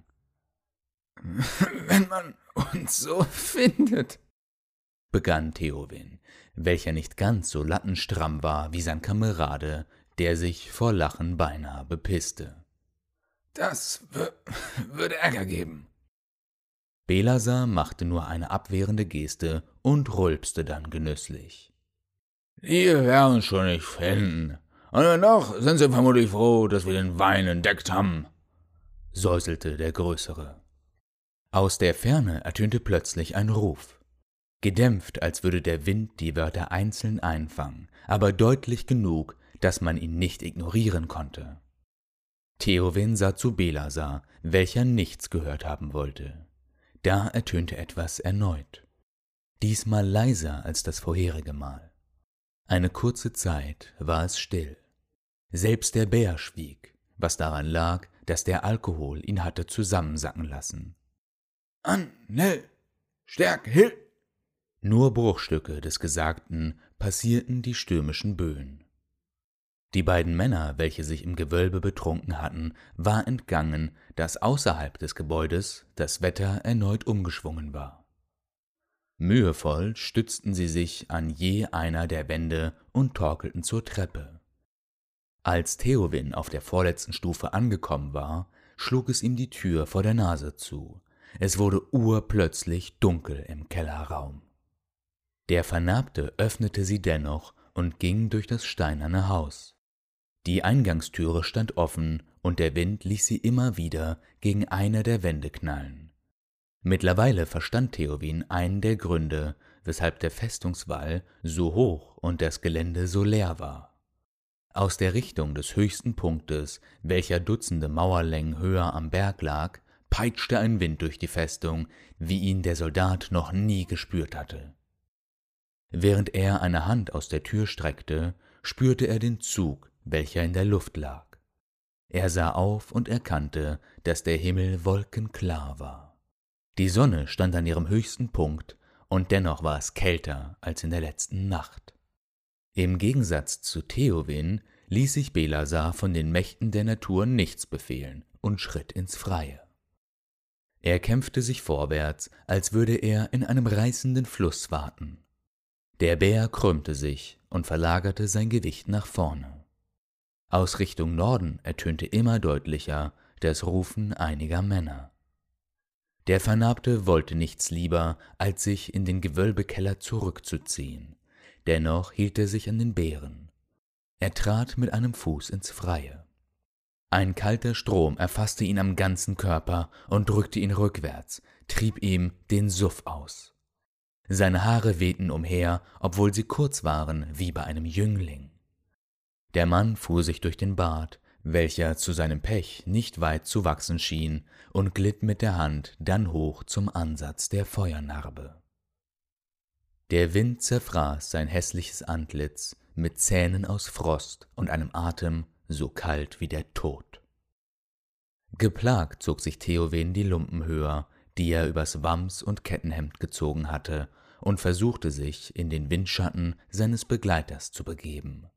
»Wenn man uns so findet«, begann Theowin, welcher nicht ganz so lattenstramm war wie sein Kamerade, der sich vor Lachen beinahe bepisste. »Das würde Ärger geben.« Belasar machte nur eine abwehrende Geste und rülpste dann genüsslich. »Die werden uns schon nicht finden. Und wenn doch, sind sie vermutlich froh, dass wir den Wein entdeckt haben«, säuselte der Größere. Aus der Ferne ertönte plötzlich ein Ruf. Gedämpft, als würde der Wind die Wörter einzeln einfangen, aber deutlich genug, dass man ihn nicht ignorieren konnte. Theowin sah zu Belasar, welcher nichts gehört haben wollte. Da ertönte etwas erneut. Diesmal leiser als das vorherige Mal. Eine kurze Zeit war es still. Selbst der Bär schwieg, was daran lag, dass der Alkohol ihn hatte zusammensacken lassen. »Nell, Stärk, Hill!« Nur Bruchstücke des Gesagten passierten die stürmischen Böen. Die beiden Männer, welche sich im Gewölbe betrunken hatten, war entgangen, dass außerhalb des Gebäudes das Wetter erneut umgeschwungen war. Mühevoll stützten sie sich an je einer der Wände und torkelten zur Treppe. Als Theowin auf der vorletzten Stufe angekommen war, schlug es ihm die Tür vor der Nase zu. Es wurde urplötzlich dunkel im Kellerraum. Der Vernarbte öffnete sie dennoch und ging durch das steinerne Haus. Die Eingangstüre stand offen und der Wind ließ sie immer wieder gegen eine der Wände knallen. Mittlerweile verstand Theowin einen der Gründe, weshalb der Festungswall so hoch und das Gelände so leer war. Aus der Richtung des höchsten Punktes, welcher Dutzende Mauerlängen höher am Berg lag, peitschte ein Wind durch die Festung, wie ihn der Soldat noch nie gespürt hatte. Während er eine Hand aus der Tür streckte, spürte er den Zug, welcher in der Luft lag. Er sah auf und erkannte, dass der Himmel wolkenklar war. Die Sonne stand an ihrem höchsten Punkt, und dennoch war es kälter als in der letzten Nacht. Im Gegensatz zu Theowin ließ sich Belasar von den Mächten der Natur nichts befehlen und schritt ins Freie. Er kämpfte sich vorwärts, als würde er in einem reißenden Fluss waten. Der Bär krümmte sich und verlagerte sein Gewicht nach vorne. Aus Richtung Norden ertönte immer deutlicher das Rufen einiger Männer. Der Vernarbte wollte nichts lieber, als sich in den Gewölbekeller zurückzuziehen. Dennoch hielt er sich an den Bären. Er trat mit einem Fuß ins Freie. Ein kalter Strom erfasste ihn am ganzen Körper und drückte ihn rückwärts, trieb ihm den Suff aus. Seine Haare wehten umher, obwohl sie kurz waren wie bei einem Jüngling. Der Mann fuhr sich durch den Bart, welcher zu seinem Pech nicht weit zu wachsen schien, und glitt mit der Hand dann hoch zum Ansatz der Feuernarbe. Der Wind zerfraß sein hässliches Antlitz mit Zähnen aus Frost und einem Atem so kalt wie der Tod. Geplagt zog sich Theowin die Lumpen höher, die er übers Wams und Kettenhemd gezogen hatte, und versuchte sich in den Windschatten seines Begleiters zu begeben.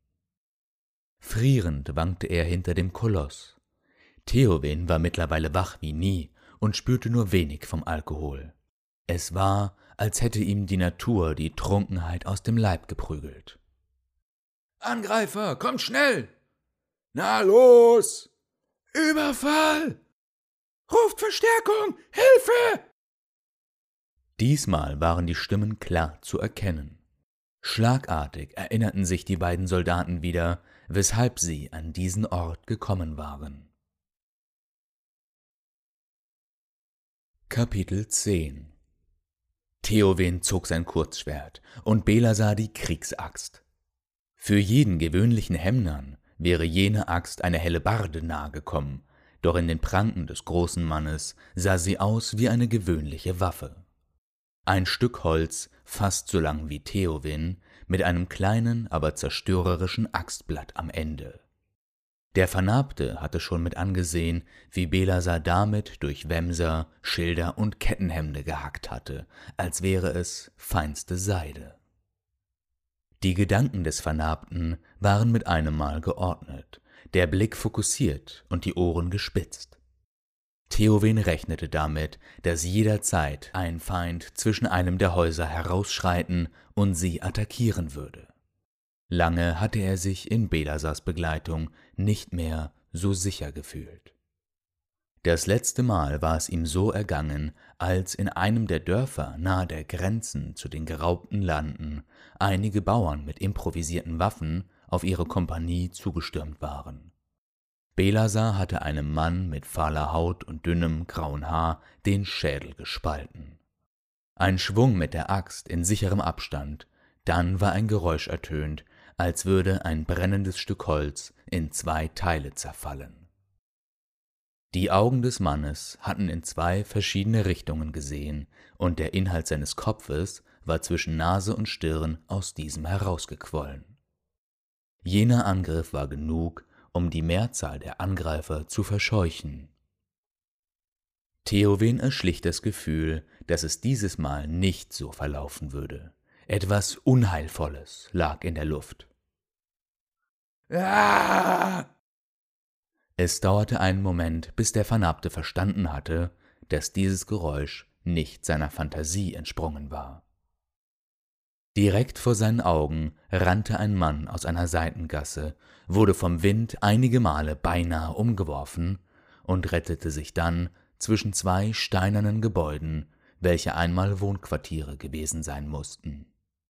Frierend wankte er hinter dem Koloss. Theowin war mittlerweile wach wie nie und spürte nur wenig vom Alkohol. Es war, als hätte ihm die Natur die Trunkenheit aus dem Leib geprügelt. »Angreifer, kommt schnell! Na los! Überfall! Ruft Verstärkung! Hilfe!« Diesmal waren die Stimmen klar zu erkennen. Schlagartig erinnerten sich die beiden Soldaten wieder, weshalb sie an diesen Ort gekommen waren. Kapitel 10 Theowin zog sein Kurzschwert und Belasar die Kriegsaxt. Für jeden gewöhnlichen Hemnern wäre jene Axt eine Hellebarde nahegekommen, doch in den Pranken des großen Mannes sah sie aus wie eine gewöhnliche Waffe. Ein Stück Holz, fast so lang wie Theowin, mit einem kleinen, aber zerstörerischen Axtblatt am Ende. Der Vernarbte hatte schon mit angesehen, wie Belasar damit durch Wämser, Schilder und Kettenhemde gehackt hatte, als wäre es feinste Seide. Die Gedanken des Vernarbten waren mit einem Mal geordnet, der Blick fokussiert und die Ohren gespitzt. Theowen rechnete damit, dass jederzeit ein Feind zwischen einem der Häuser herausschreiten und sie attackieren würde. Lange hatte er sich in Belasars Begleitung nicht mehr so sicher gefühlt. Das letzte Mal war es ihm so ergangen, als in einem der Dörfer nahe der Grenzen zu den geraubten Landen einige Bauern mit improvisierten Waffen auf ihre Kompanie zugestürmt waren. Belasar hatte einem Mann mit fahler Haut und dünnem grauen Haar den Schädel gespalten. Ein Schwung mit der Axt in sicherem Abstand, dann war ein Geräusch ertönt, als würde ein brennendes Stück Holz in 2 Teile zerfallen. Die Augen des Mannes hatten in 2 verschiedene Richtungen gesehen, und der Inhalt seines Kopfes war zwischen Nase und Stirn aus diesem herausgequollen. Jener Angriff war genug, um die Mehrzahl der Angreifer zu verscheuchen. Theowen erschlich das Gefühl, dass es dieses Mal nicht so verlaufen würde. Etwas Unheilvolles lag in der Luft. Ah! Es dauerte einen Moment, bis der Vernarbte verstanden hatte, dass dieses Geräusch nicht seiner Fantasie entsprungen war. Direkt vor seinen Augen rannte ein Mann aus einer Seitengasse, wurde vom Wind einige Male beinahe umgeworfen und rettete sich dann zwischen 2 steinernen Gebäuden, welche einmal Wohnquartiere gewesen sein mussten.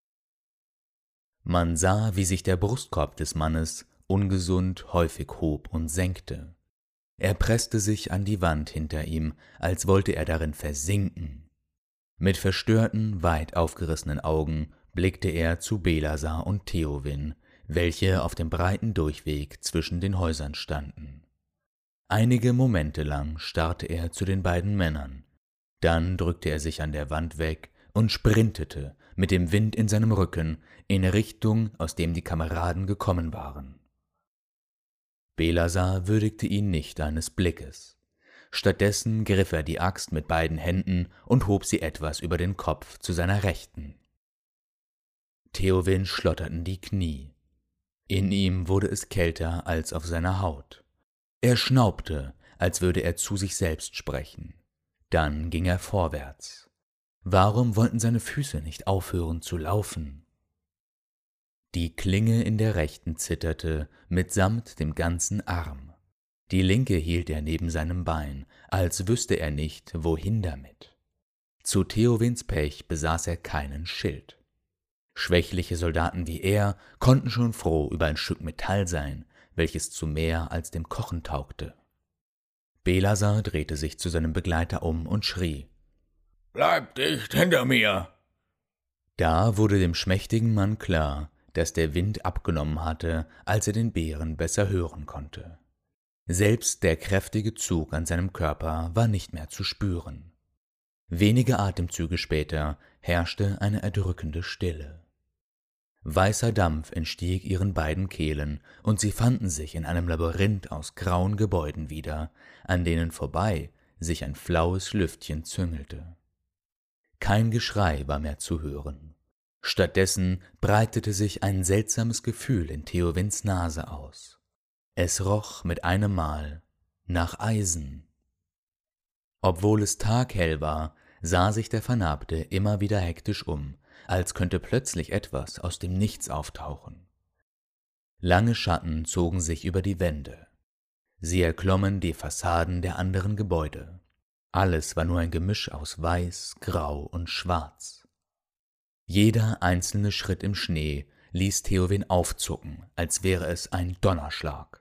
Man sah, wie sich der Brustkorb des Mannes ungesund häufig hob und senkte. Er presste sich an die Wand hinter ihm, als wollte er darin versinken. Mit verstörten, weit aufgerissenen Augen blickte er zu Belasar und Theowen, welche auf dem breiten Durchweg zwischen den Häusern standen. Einige Momente lang starrte er zu den beiden Männern, dann drückte er sich an der Wand weg und sprintete mit dem Wind in seinem Rücken in Richtung, aus dem die Kameraden gekommen waren. Belasar würdigte ihn nicht eines Blickes. Stattdessen griff er die Axt mit beiden Händen und hob sie etwas über den Kopf zu seiner Rechten. Theowen schlotterten die Knie. In ihm wurde es kälter als auf seiner Haut. Er schnaubte, als würde er zu sich selbst sprechen. Dann ging er vorwärts. Warum wollten seine Füße nicht aufhören zu laufen? Die Klinge in der rechten zitterte mitsamt dem ganzen Arm. Die linke hielt er neben seinem Bein, als wüsste er nicht, wohin damit. Zu Theowens Pech besaß er keinen Schild. Schwächliche Soldaten wie er konnten schon froh über ein Stück Metall sein, welches zu mehr als dem Kochen taugte. Belasar drehte sich zu seinem Begleiter um und schrie: »Bleib dicht hinter mir!« Da wurde dem schmächtigen Mann klar, dass der Wind abgenommen hatte, als er den Bären besser hören konnte. Selbst der kräftige Zug an seinem Körper war nicht mehr zu spüren. Wenige Atemzüge später herrschte eine erdrückende Stille. Weißer Dampf entstieg ihren beiden Kehlen, und sie fanden sich in einem Labyrinth aus grauen Gebäuden wieder, an denen vorbei sich ein flaues Lüftchen züngelte. Kein Geschrei war mehr zu hören. Stattdessen breitete sich ein seltsames Gefühl in Theowens Nase aus. Es roch mit einem Mal nach Eisen. Obwohl es taghell war, sah sich der Vernarbte immer wieder hektisch um, als könnte plötzlich etwas aus dem Nichts auftauchen. Lange Schatten zogen sich über die Wände. Sie erklommen die Fassaden der anderen Gebäude. Alles war nur ein Gemisch aus Weiß, Grau und Schwarz. Jeder einzelne Schritt im Schnee ließ Theowen aufzucken, als wäre es ein Donnerschlag.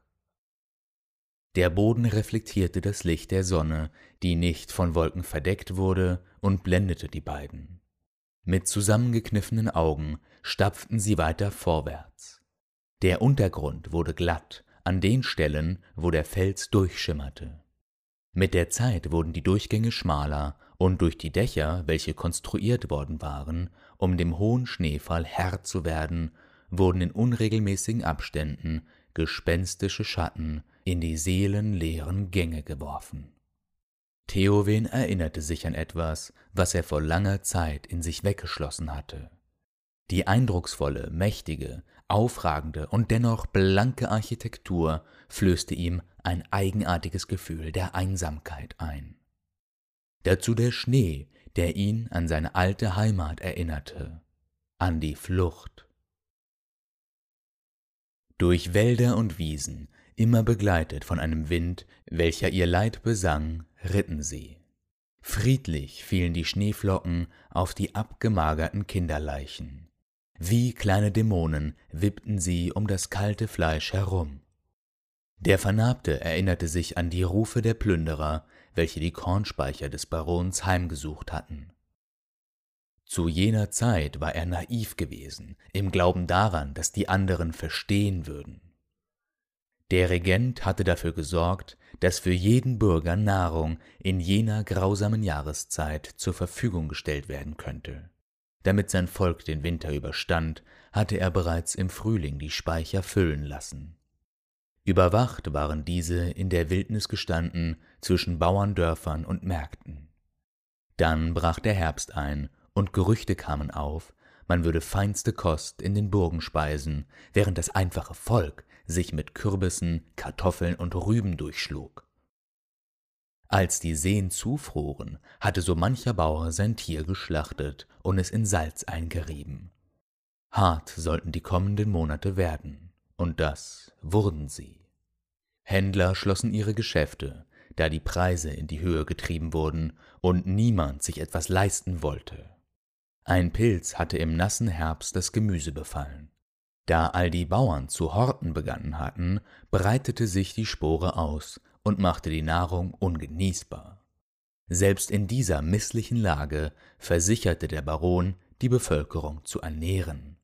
Der Boden reflektierte das Licht der Sonne, die nicht von Wolken verdeckt wurde, und blendete die beiden. Mit zusammengekniffenen Augen stapften sie weiter vorwärts. Der Untergrund wurde glatt an den Stellen, wo der Fels durchschimmerte. Mit der Zeit wurden die Durchgänge schmaler und durch die Dächer, welche konstruiert worden waren, um dem hohen Schneefall Herr zu werden, wurden in unregelmäßigen Abständen gespenstische Schatten in die seelenleeren Gänge geworfen. Theowen erinnerte sich an etwas, was er vor langer Zeit in sich weggeschlossen hatte. Die eindrucksvolle, mächtige, aufragende und dennoch blanke Architektur flößte ihm ein eigenartiges Gefühl der Einsamkeit ein. Dazu der Schnee, der ihn an seine alte Heimat erinnerte, an die Flucht. Durch Wälder und Wiesen, immer begleitet von einem Wind, welcher ihr Leid besang, ritten sie. Friedlich fielen die Schneeflocken auf die abgemagerten Kinderleichen. Wie kleine Dämonen wippten sie um das kalte Fleisch herum. Der Vernarbte erinnerte sich an die Rufe der Plünderer, welche die Kornspeicher des Barons heimgesucht hatten. Zu jener Zeit war er naiv gewesen, im Glauben daran, dass die anderen verstehen würden. Der Regent hatte dafür gesorgt, dass für jeden Bürger Nahrung in jener grausamen Jahreszeit zur Verfügung gestellt werden könnte. Damit sein Volk den Winter überstand, hatte er bereits im Frühling die Speicher füllen lassen. Überwacht waren diese in der Wildnis gestanden zwischen Bauerndörfern und Märkten. Dann brach der Herbst ein und Gerüchte kamen auf, man würde feinste Kost in den Burgen speisen, während das einfache Volk sich mit Kürbissen, Kartoffeln und Rüben durchschlug. Als die Seen zufroren, hatte so mancher Bauer sein Tier geschlachtet und es in Salz eingerieben. Hart sollten die kommenden Monate werden, und das wurden sie. Händler schlossen ihre Geschäfte, da die Preise in die Höhe getrieben wurden und niemand sich etwas leisten wollte. Ein Pilz hatte im nassen Herbst das Gemüse befallen. Da all die Bauern zu horten begonnen hatten, breitete sich die Spore aus und machte die Nahrung ungenießbar. Selbst in dieser misslichen Lage versicherte der Baron, die Bevölkerung zu ernähren.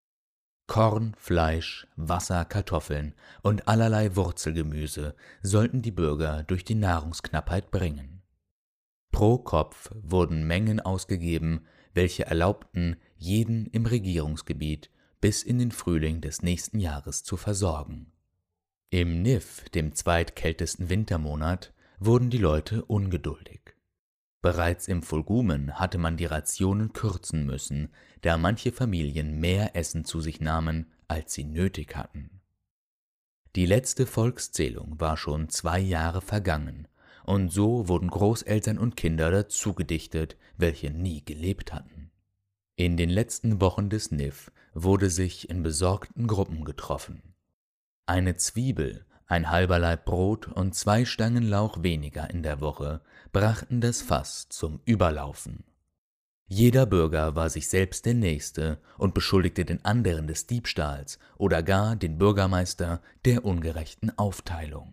Korn, Fleisch, Wasser, Kartoffeln und allerlei Wurzelgemüse sollten die Bürger durch die Nahrungsknappheit bringen. Pro Kopf wurden Mengen ausgegeben, welche erlaubten, jeden im Regierungsgebiet bis in den Frühling des nächsten Jahres zu versorgen. Im Nif, dem zweitkältesten Wintermonat, wurden die Leute ungeduldig. Bereits im Fulgumen hatte man die Rationen kürzen müssen, da manche Familien mehr Essen zu sich nahmen, als sie nötig hatten. Die letzte Volkszählung war schon 2 Jahre vergangen, und so wurden Großeltern und Kinder dazugedichtet, welche nie gelebt hatten. In den letzten Wochen des Nif wurde sich in besorgten Gruppen getroffen. Eine Zwiebel, ein halber Laib Brot und 2 Stangen Lauch weniger in der Woche brachten das Fass zum Überlaufen. Jeder Bürger war sich selbst der Nächste und beschuldigte den anderen des Diebstahls oder gar den Bürgermeister der ungerechten Aufteilung.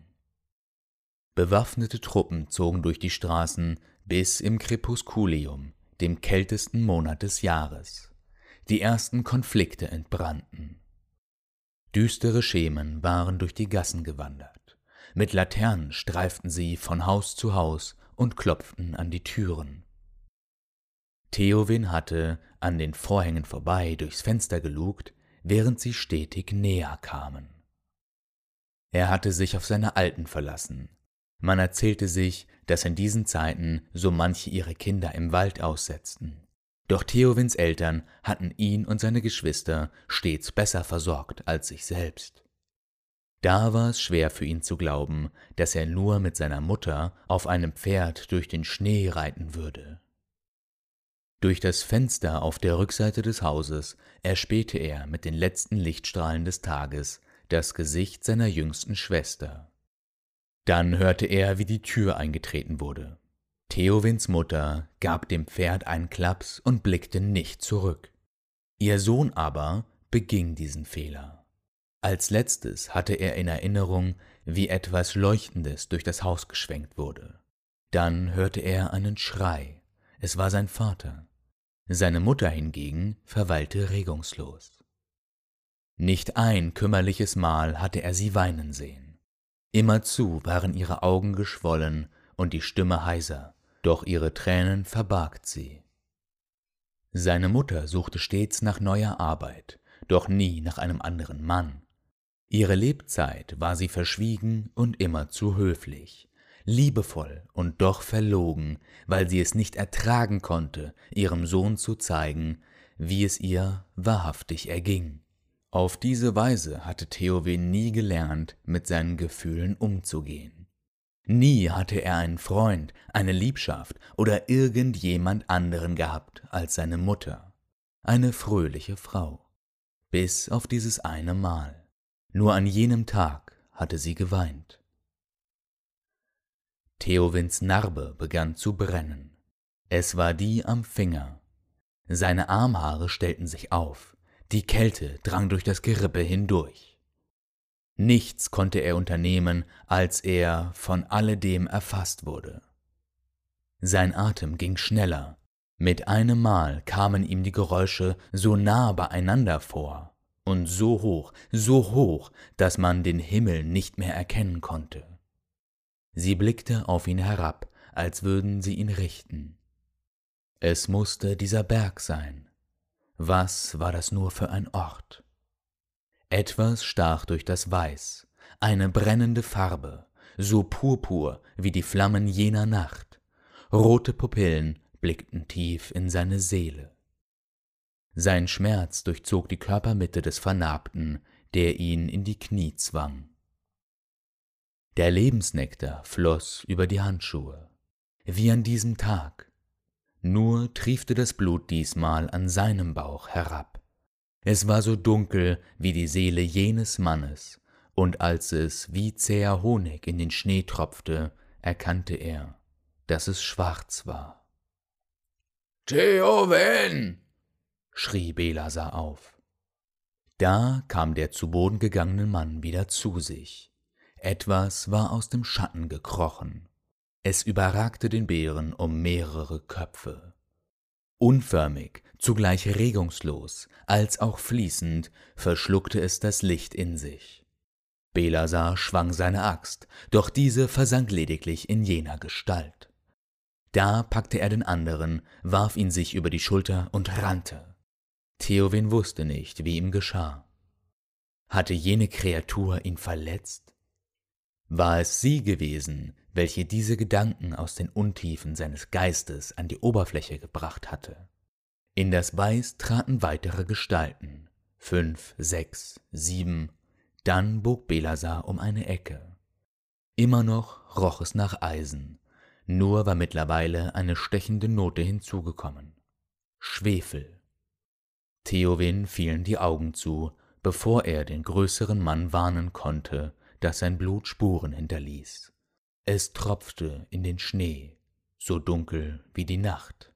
Bewaffnete Truppen zogen durch die Straßen bis im Crepusculium, dem kältesten Monat des Jahres. Die ersten Konflikte entbrannten. Düstere Schemen waren durch die Gassen gewandert. Mit Laternen streiften sie von Haus zu Haus und klopften an die Türen. Theowen hatte an den Vorhängen vorbei durchs Fenster gelugt, während sie stetig näher kamen. Er hatte sich auf seine Alten verlassen. Man erzählte sich, dass in diesen Zeiten so manche ihre Kinder im Wald aussetzten. Doch Theowens Eltern hatten ihn und seine Geschwister stets besser versorgt als sich selbst. Da war es schwer für ihn zu glauben, dass er nur mit seiner Mutter auf einem Pferd durch den Schnee reiten würde. Durch das Fenster auf der Rückseite des Hauses erspähte er mit den letzten Lichtstrahlen des Tages das Gesicht seiner jüngsten Schwester. Dann hörte er, wie die Tür eingetreten wurde. Theowens Mutter gab dem Pferd einen Klaps und blickte nicht zurück. Ihr Sohn aber beging diesen Fehler. Als letztes hatte er in Erinnerung, wie etwas Leuchtendes durch das Haus geschwenkt wurde. Dann hörte er einen Schrei. Es war sein Vater. Seine Mutter hingegen verweilte regungslos. Nicht ein kümmerliches Mal hatte er sie weinen sehen. Immerzu waren ihre Augen geschwollen und die Stimme heiser, doch ihre Tränen verbarg sie. Seine Mutter suchte stets nach neuer Arbeit, doch nie nach einem anderen Mann. Ihre Lebzeit war sie verschwiegen und immerzu höflich, liebevoll und doch verlogen, weil sie es nicht ertragen konnte, ihrem Sohn zu zeigen, wie es ihr wahrhaftig erging. Auf diese Weise hatte Theowen nie gelernt, mit seinen Gefühlen umzugehen. Nie hatte er einen Freund, eine Liebschaft oder irgendjemand anderen gehabt als seine Mutter, eine fröhliche Frau. Bis auf dieses eine Mal. Nur an jenem Tag hatte sie geweint. Theowins Narbe begann zu brennen. Es war die am Finger. Seine Armhaare stellten sich auf. Die Kälte drang durch das Gerippe hindurch. Nichts konnte er unternehmen, als er von alledem erfasst wurde. Sein Atem ging schneller. Mit einem Mal kamen ihm die Geräusche so nah beieinander vor und so hoch, dass man den Himmel nicht mehr erkennen konnte. Sie blickte auf ihn herab, als würden sie ihn richten. Es musste dieser Berg sein. Was war das nur für ein Ort? Etwas stach durch das Weiß, eine brennende Farbe, so purpur wie die Flammen jener Nacht. Rote Pupillen blickten tief in seine Seele. Sein Schmerz durchzog die Körpermitte des Vernarbten, der ihn in die Knie zwang. Der Lebensnektar floss über die Handschuhe, wie an diesem Tag. Nur triefte das Blut diesmal an seinem Bauch herab. Es war so dunkel wie die Seele jenes Mannes, und als es wie zäher Honig in den Schnee tropfte, erkannte er, dass es schwarz war. »Theowen!« schrie Belasar auf. Da kam der zu Boden gegangene Mann wieder zu sich. Etwas war aus dem Schatten gekrochen. Es überragte den Bären um mehrere Köpfe. Unförmig, zugleich regungslos, als auch fließend, verschluckte es das Licht in sich. Belasar schwang seine Axt, doch diese versank lediglich in jener Gestalt. Da packte er den anderen, warf ihn sich über die Schulter und rannte. Theowen wusste nicht, wie ihm geschah. Hatte jene Kreatur ihn verletzt? War es sie gewesen, welche diese Gedanken aus den Untiefen seines Geistes an die Oberfläche gebracht hatte? In das Weiß traten weitere Gestalten, 5, 6, 7, dann bog Belasar um eine Ecke. Immer noch roch es nach Eisen, nur war mittlerweile eine stechende Note hinzugekommen. Schwefel. Theowen fielen die Augen zu, bevor er den größeren Mann warnen konnte, dass sein Blut Spuren hinterließ. Es tropfte in den Schnee, so dunkel wie die Nacht.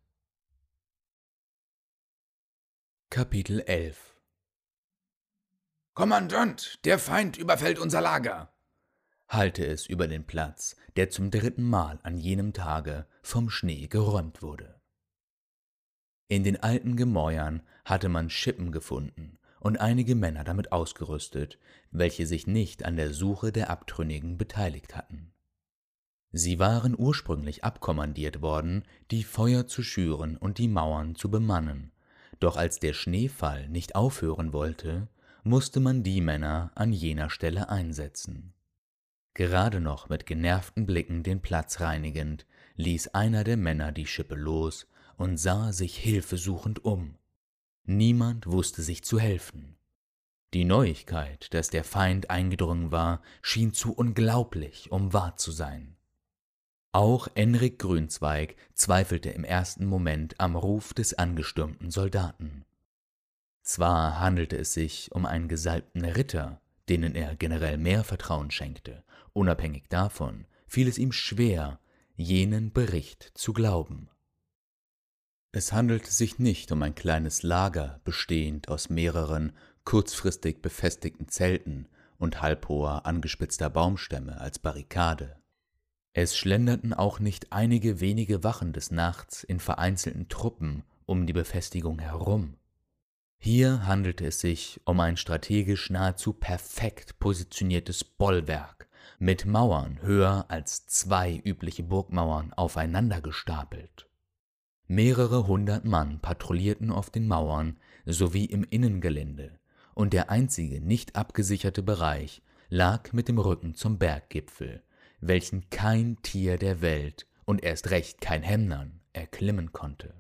Kapitel 11 »Kommandant, der Feind überfällt unser Lager«, hallte es über den Platz, der zum 3. Mal an jenem Tage vom Schnee geräumt wurde. In den alten Gemäuern hatte man Schippen gefunden und einige Männer damit ausgerüstet, welche sich nicht an der Suche der Abtrünnigen beteiligt hatten. Sie waren ursprünglich abkommandiert worden, die Feuer zu schüren und die Mauern zu bemannen, doch als der Schneefall nicht aufhören wollte, musste man die Männer an jener Stelle einsetzen. Gerade noch mit genervten Blicken den Platz reinigend, ließ einer der Männer die Schippe los und sah sich hilfesuchend um. Niemand wusste sich zu helfen. Die Neuigkeit, dass der Feind eingedrungen war, schien zu unglaublich, um wahr zu sein. Auch Enrik Grünzweig zweifelte im ersten Moment am Ruf des angestürmten Soldaten. Zwar handelte es sich um einen gesalbten Ritter, denen er generell mehr Vertrauen schenkte, unabhängig davon fiel es ihm schwer, jenen Bericht zu glauben. Es handelte sich nicht um ein kleines Lager, bestehend aus mehreren kurzfristig befestigten Zelten und halbhoher angespitzter Baumstämme als Barrikade. Es schlenderten auch nicht einige wenige Wachen des Nachts in vereinzelten Truppen um die Befestigung herum. Hier handelte es sich um ein strategisch nahezu perfekt positioniertes Bollwerk, mit Mauern höher als 2 übliche Burgmauern aufeinander gestapelt. Mehrere hundert Mann patrouillierten auf den Mauern sowie im Innengelände, und der einzige nicht abgesicherte Bereich lag mit dem Rücken zum Berggipfel, welchen kein Tier der Welt und erst recht kein Hemnern erklimmen konnte.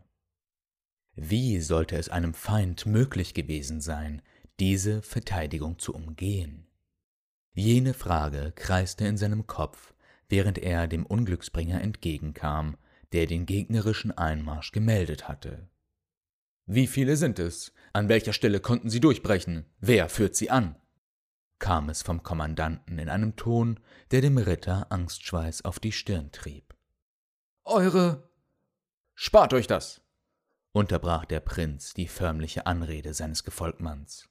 Wie sollte es einem Feind möglich gewesen sein, diese Verteidigung zu umgehen? Jene Frage kreiste in seinem Kopf, während er dem Unglücksbringer entgegenkam, der den gegnerischen Einmarsch gemeldet hatte. »Wie viele sind es? An welcher Stelle konnten sie durchbrechen? Wer führt sie an?« kam es vom Kommandanten in einem Ton, der dem Ritter Angstschweiß auf die Stirn trieb. »Eure...« »Spart euch das!« unterbrach der Prinz die förmliche Anrede seines Gefolgmanns.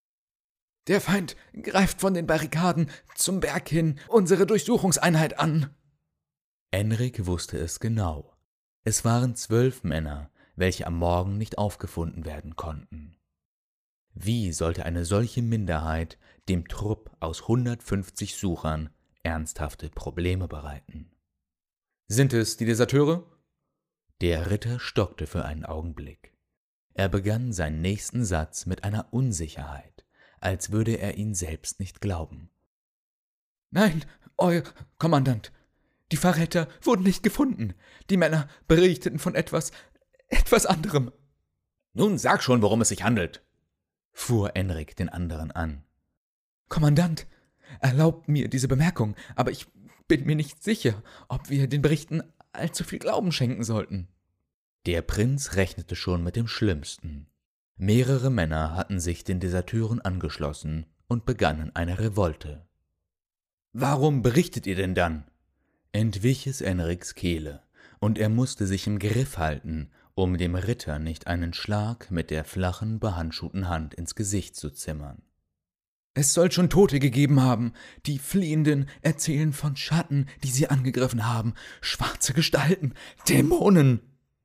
»Der Feind greift von den Barrikaden zum Berg hin unsere Durchsuchungseinheit an!« Enrik wusste es genau. Es waren 12 Männer, welche am Morgen nicht aufgefunden werden konnten. Wie sollte eine solche Minderheit dem Trupp aus 150 Suchern ernsthafte Probleme bereiten? »Sind es die Deserteure?« Der Ritter stockte für einen Augenblick. Er begann seinen nächsten Satz mit einer Unsicherheit, als würde er ihn selbst nicht glauben. »Nein, Euer Kommandant, die Verräter wurden nicht gefunden. Die Männer berichteten von etwas anderem.« »Nun sag schon, worum es sich handelt«, fuhr Enrik den anderen an. »Kommandant, erlaubt mir diese Bemerkung, aber ich bin mir nicht sicher, ob wir den Berichten allzu viel Glauben schenken sollten.« Der Prinz rechnete schon mit dem Schlimmsten. Mehrere Männer hatten sich den Deserteuren angeschlossen und begannen eine Revolte. »Warum berichtet ihr denn dann?« entwich es Enriks Kehle, und er musste sich im Griff halten, um dem Ritter nicht einen Schlag mit der flachen, behandschuhten Hand ins Gesicht zu zimmern. »Es soll schon Tote gegeben haben. Die Fliehenden erzählen von Schatten, die sie angegriffen haben, schwarze Gestalten, Dämonen.«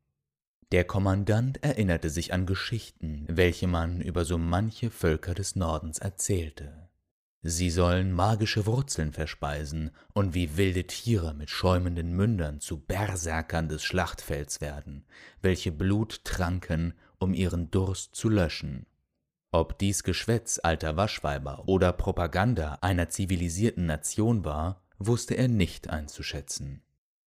Der Kommandant erinnerte sich an Geschichten, welche man über so manche Völker des Nordens erzählte. Sie sollen magische Wurzeln verspeisen und wie wilde Tiere mit schäumenden Mündern zu Berserkern des Schlachtfelds werden, welche Blut tranken, um ihren Durst zu löschen. Ob dies Geschwätz alter Waschweiber oder Propaganda einer zivilisierten Nation war, wusste er nicht einzuschätzen.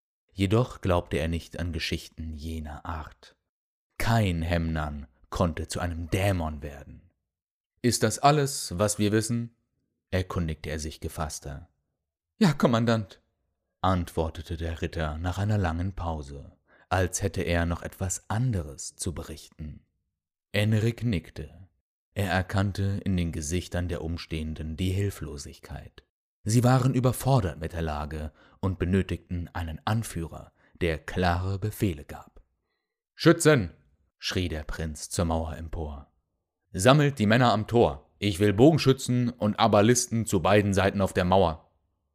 Jedoch glaubte er nicht an Geschichten jener Art. Kein Hemnan konnte zu einem Dämon werden. »Ist das alles, was wir wissen?« erkundigte er sich gefasster. »Ja, Kommandant«, antwortete der Ritter nach einer langen Pause, als hätte er noch etwas anderes zu berichten. Enrik nickte. Er erkannte in den Gesichtern der Umstehenden die Hilflosigkeit. Sie waren überfordert mit der Lage und benötigten einen Anführer, der klare Befehle gab. »Schützen!« schrie der Prinz zur Mauer empor. »Sammelt die Männer am Tor! Ich will Bogenschützen und Arbalisten zu beiden Seiten auf der Mauer.«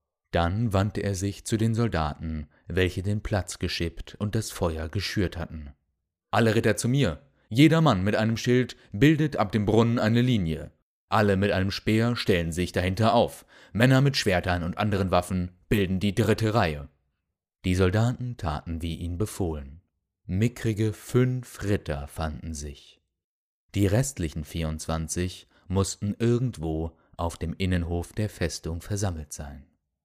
Dann wandte er sich zu den Soldaten, welche den Platz geschippt und das Feuer geschürt hatten. »Alle Ritter zu mir! Jeder Mann mit einem Schild bildet ab dem Brunnen eine Linie. Alle mit einem Speer stellen sich dahinter auf. Männer mit Schwertern und anderen Waffen bilden die 3. Reihe.« Die Soldaten taten wie ihnen befohlen. Mickrige 5 Ritter fanden sich. Die restlichen 24 mussten irgendwo auf dem Innenhof der Festung versammelt sein.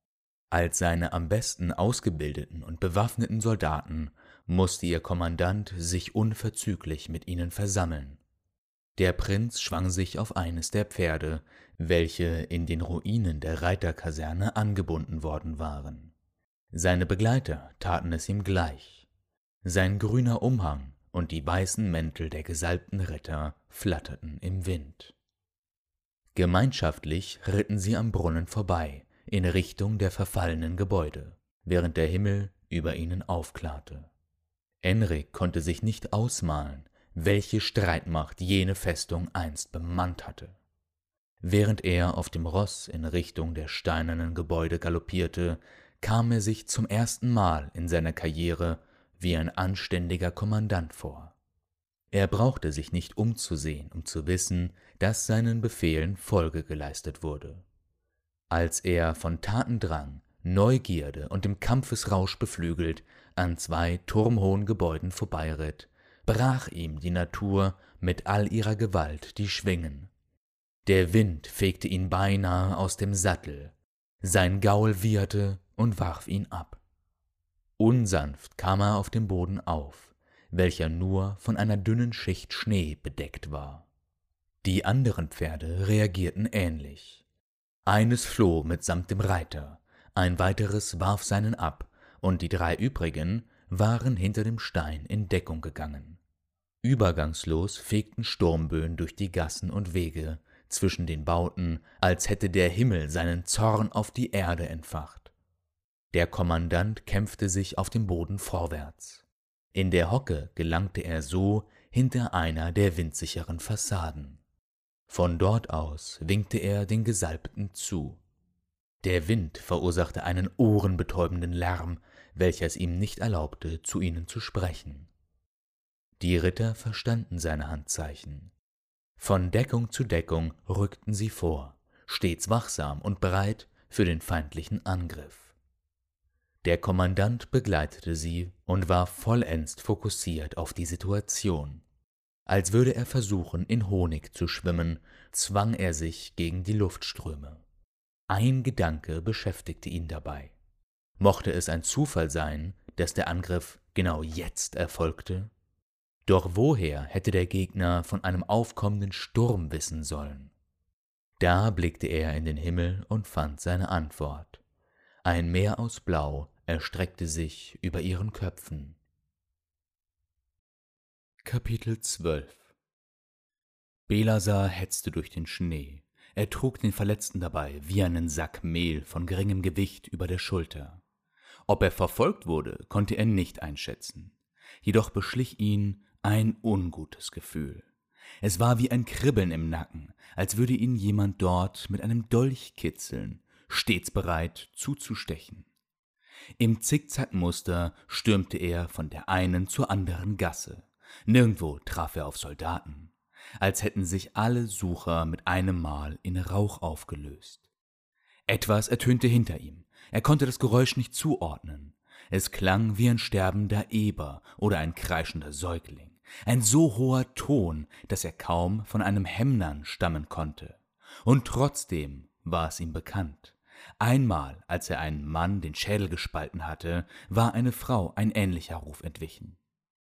Als seine am besten ausgebildeten und bewaffneten Soldaten musste ihr Kommandant sich unverzüglich mit ihnen versammeln. Der Prinz schwang sich auf eines der Pferde, welche in den Ruinen der Reiterkaserne angebunden worden waren. Seine Begleiter taten es ihm gleich. Sein grüner Umhang und die weißen Mäntel der gesalbten Ritter flatterten im Wind. Gemeinschaftlich ritten sie am Brunnen vorbei, in Richtung der verfallenen Gebäude, während der Himmel über ihnen aufklarte. Enrik konnte sich nicht ausmalen, welche Streitmacht jene Festung einst bemannt hatte. Während er auf dem Ross in Richtung der steinernen Gebäude galoppierte, kam er sich zum ersten Mal in seiner Karriere wie ein anständiger Kommandant vor. Er brauchte sich nicht umzusehen, um zu wissen, dass seinen Befehlen Folge geleistet wurde. Als er von Tatendrang, Neugierde und dem Kampfesrausch beflügelt an 2 turmhohen Gebäuden vorbeiritt, brach ihm die Natur mit all ihrer Gewalt die Schwingen. Der Wind fegte ihn beinahe aus dem Sattel, sein Gaul wieherte und warf ihn ab. Unsanft kam er auf dem Boden auf, welcher nur von einer dünnen Schicht Schnee bedeckt war. Die anderen Pferde reagierten ähnlich. Eines floh mitsamt dem Reiter, ein weiteres warf seinen ab, und die 3 übrigen waren hinter dem Stein in Deckung gegangen. Übergangslos fegten Sturmböen durch die Gassen und Wege zwischen den Bauten, als hätte der Himmel seinen Zorn auf die Erde entfacht. Der Kommandant kämpfte sich auf dem Boden vorwärts. In der Hocke gelangte er so hinter einer der windsicheren Fassaden. Von dort aus winkte er den Gesalbten zu. Der Wind verursachte einen ohrenbetäubenden Lärm, welcher es ihm nicht erlaubte, zu ihnen zu sprechen. Die Ritter verstanden seine Handzeichen. Von Deckung zu Deckung rückten sie vor, stets wachsam und bereit für den feindlichen Angriff. Der Kommandant begleitete sie und war vollends fokussiert auf die Situation. Als würde er versuchen, in Honig zu schwimmen, zwang er sich gegen die Luftströme. Ein Gedanke beschäftigte ihn dabei. Mochte es ein Zufall sein, dass der Angriff genau jetzt erfolgte? Doch woher hätte der Gegner von einem aufkommenden Sturm wissen sollen? Da blickte er in den Himmel und fand seine Antwort. Ein Meer aus Blau erstreckte sich über ihren Köpfen. Kapitel 12 Belasar hetzte durch den Schnee. Er trug den Verletzten dabei wie einen Sack Mehl von geringem Gewicht über der Schulter. Ob er verfolgt wurde, konnte er nicht einschätzen. Jedoch beschlich ihn ein ungutes Gefühl. Es war wie ein Kribbeln im Nacken, als würde ihn jemand dort mit einem Dolch kitzeln, stets bereit zuzustechen. Im Zickzackmuster stürmte er von der einen zur anderen Gasse. Nirgendwo traf er auf Soldaten, als hätten sich alle Sucher mit einem Mal in Rauch aufgelöst. Etwas ertönte hinter ihm. Er konnte das Geräusch nicht zuordnen. Es klang wie ein sterbender Eber oder ein kreischender Säugling. Ein so hoher Ton, dass er kaum von einem Hemnern stammen konnte. Und trotzdem war es ihm bekannt. Einmal, als er einen Mann den Schädel gespalten hatte, war eine Frau ein ähnlicher Ruf entwichen.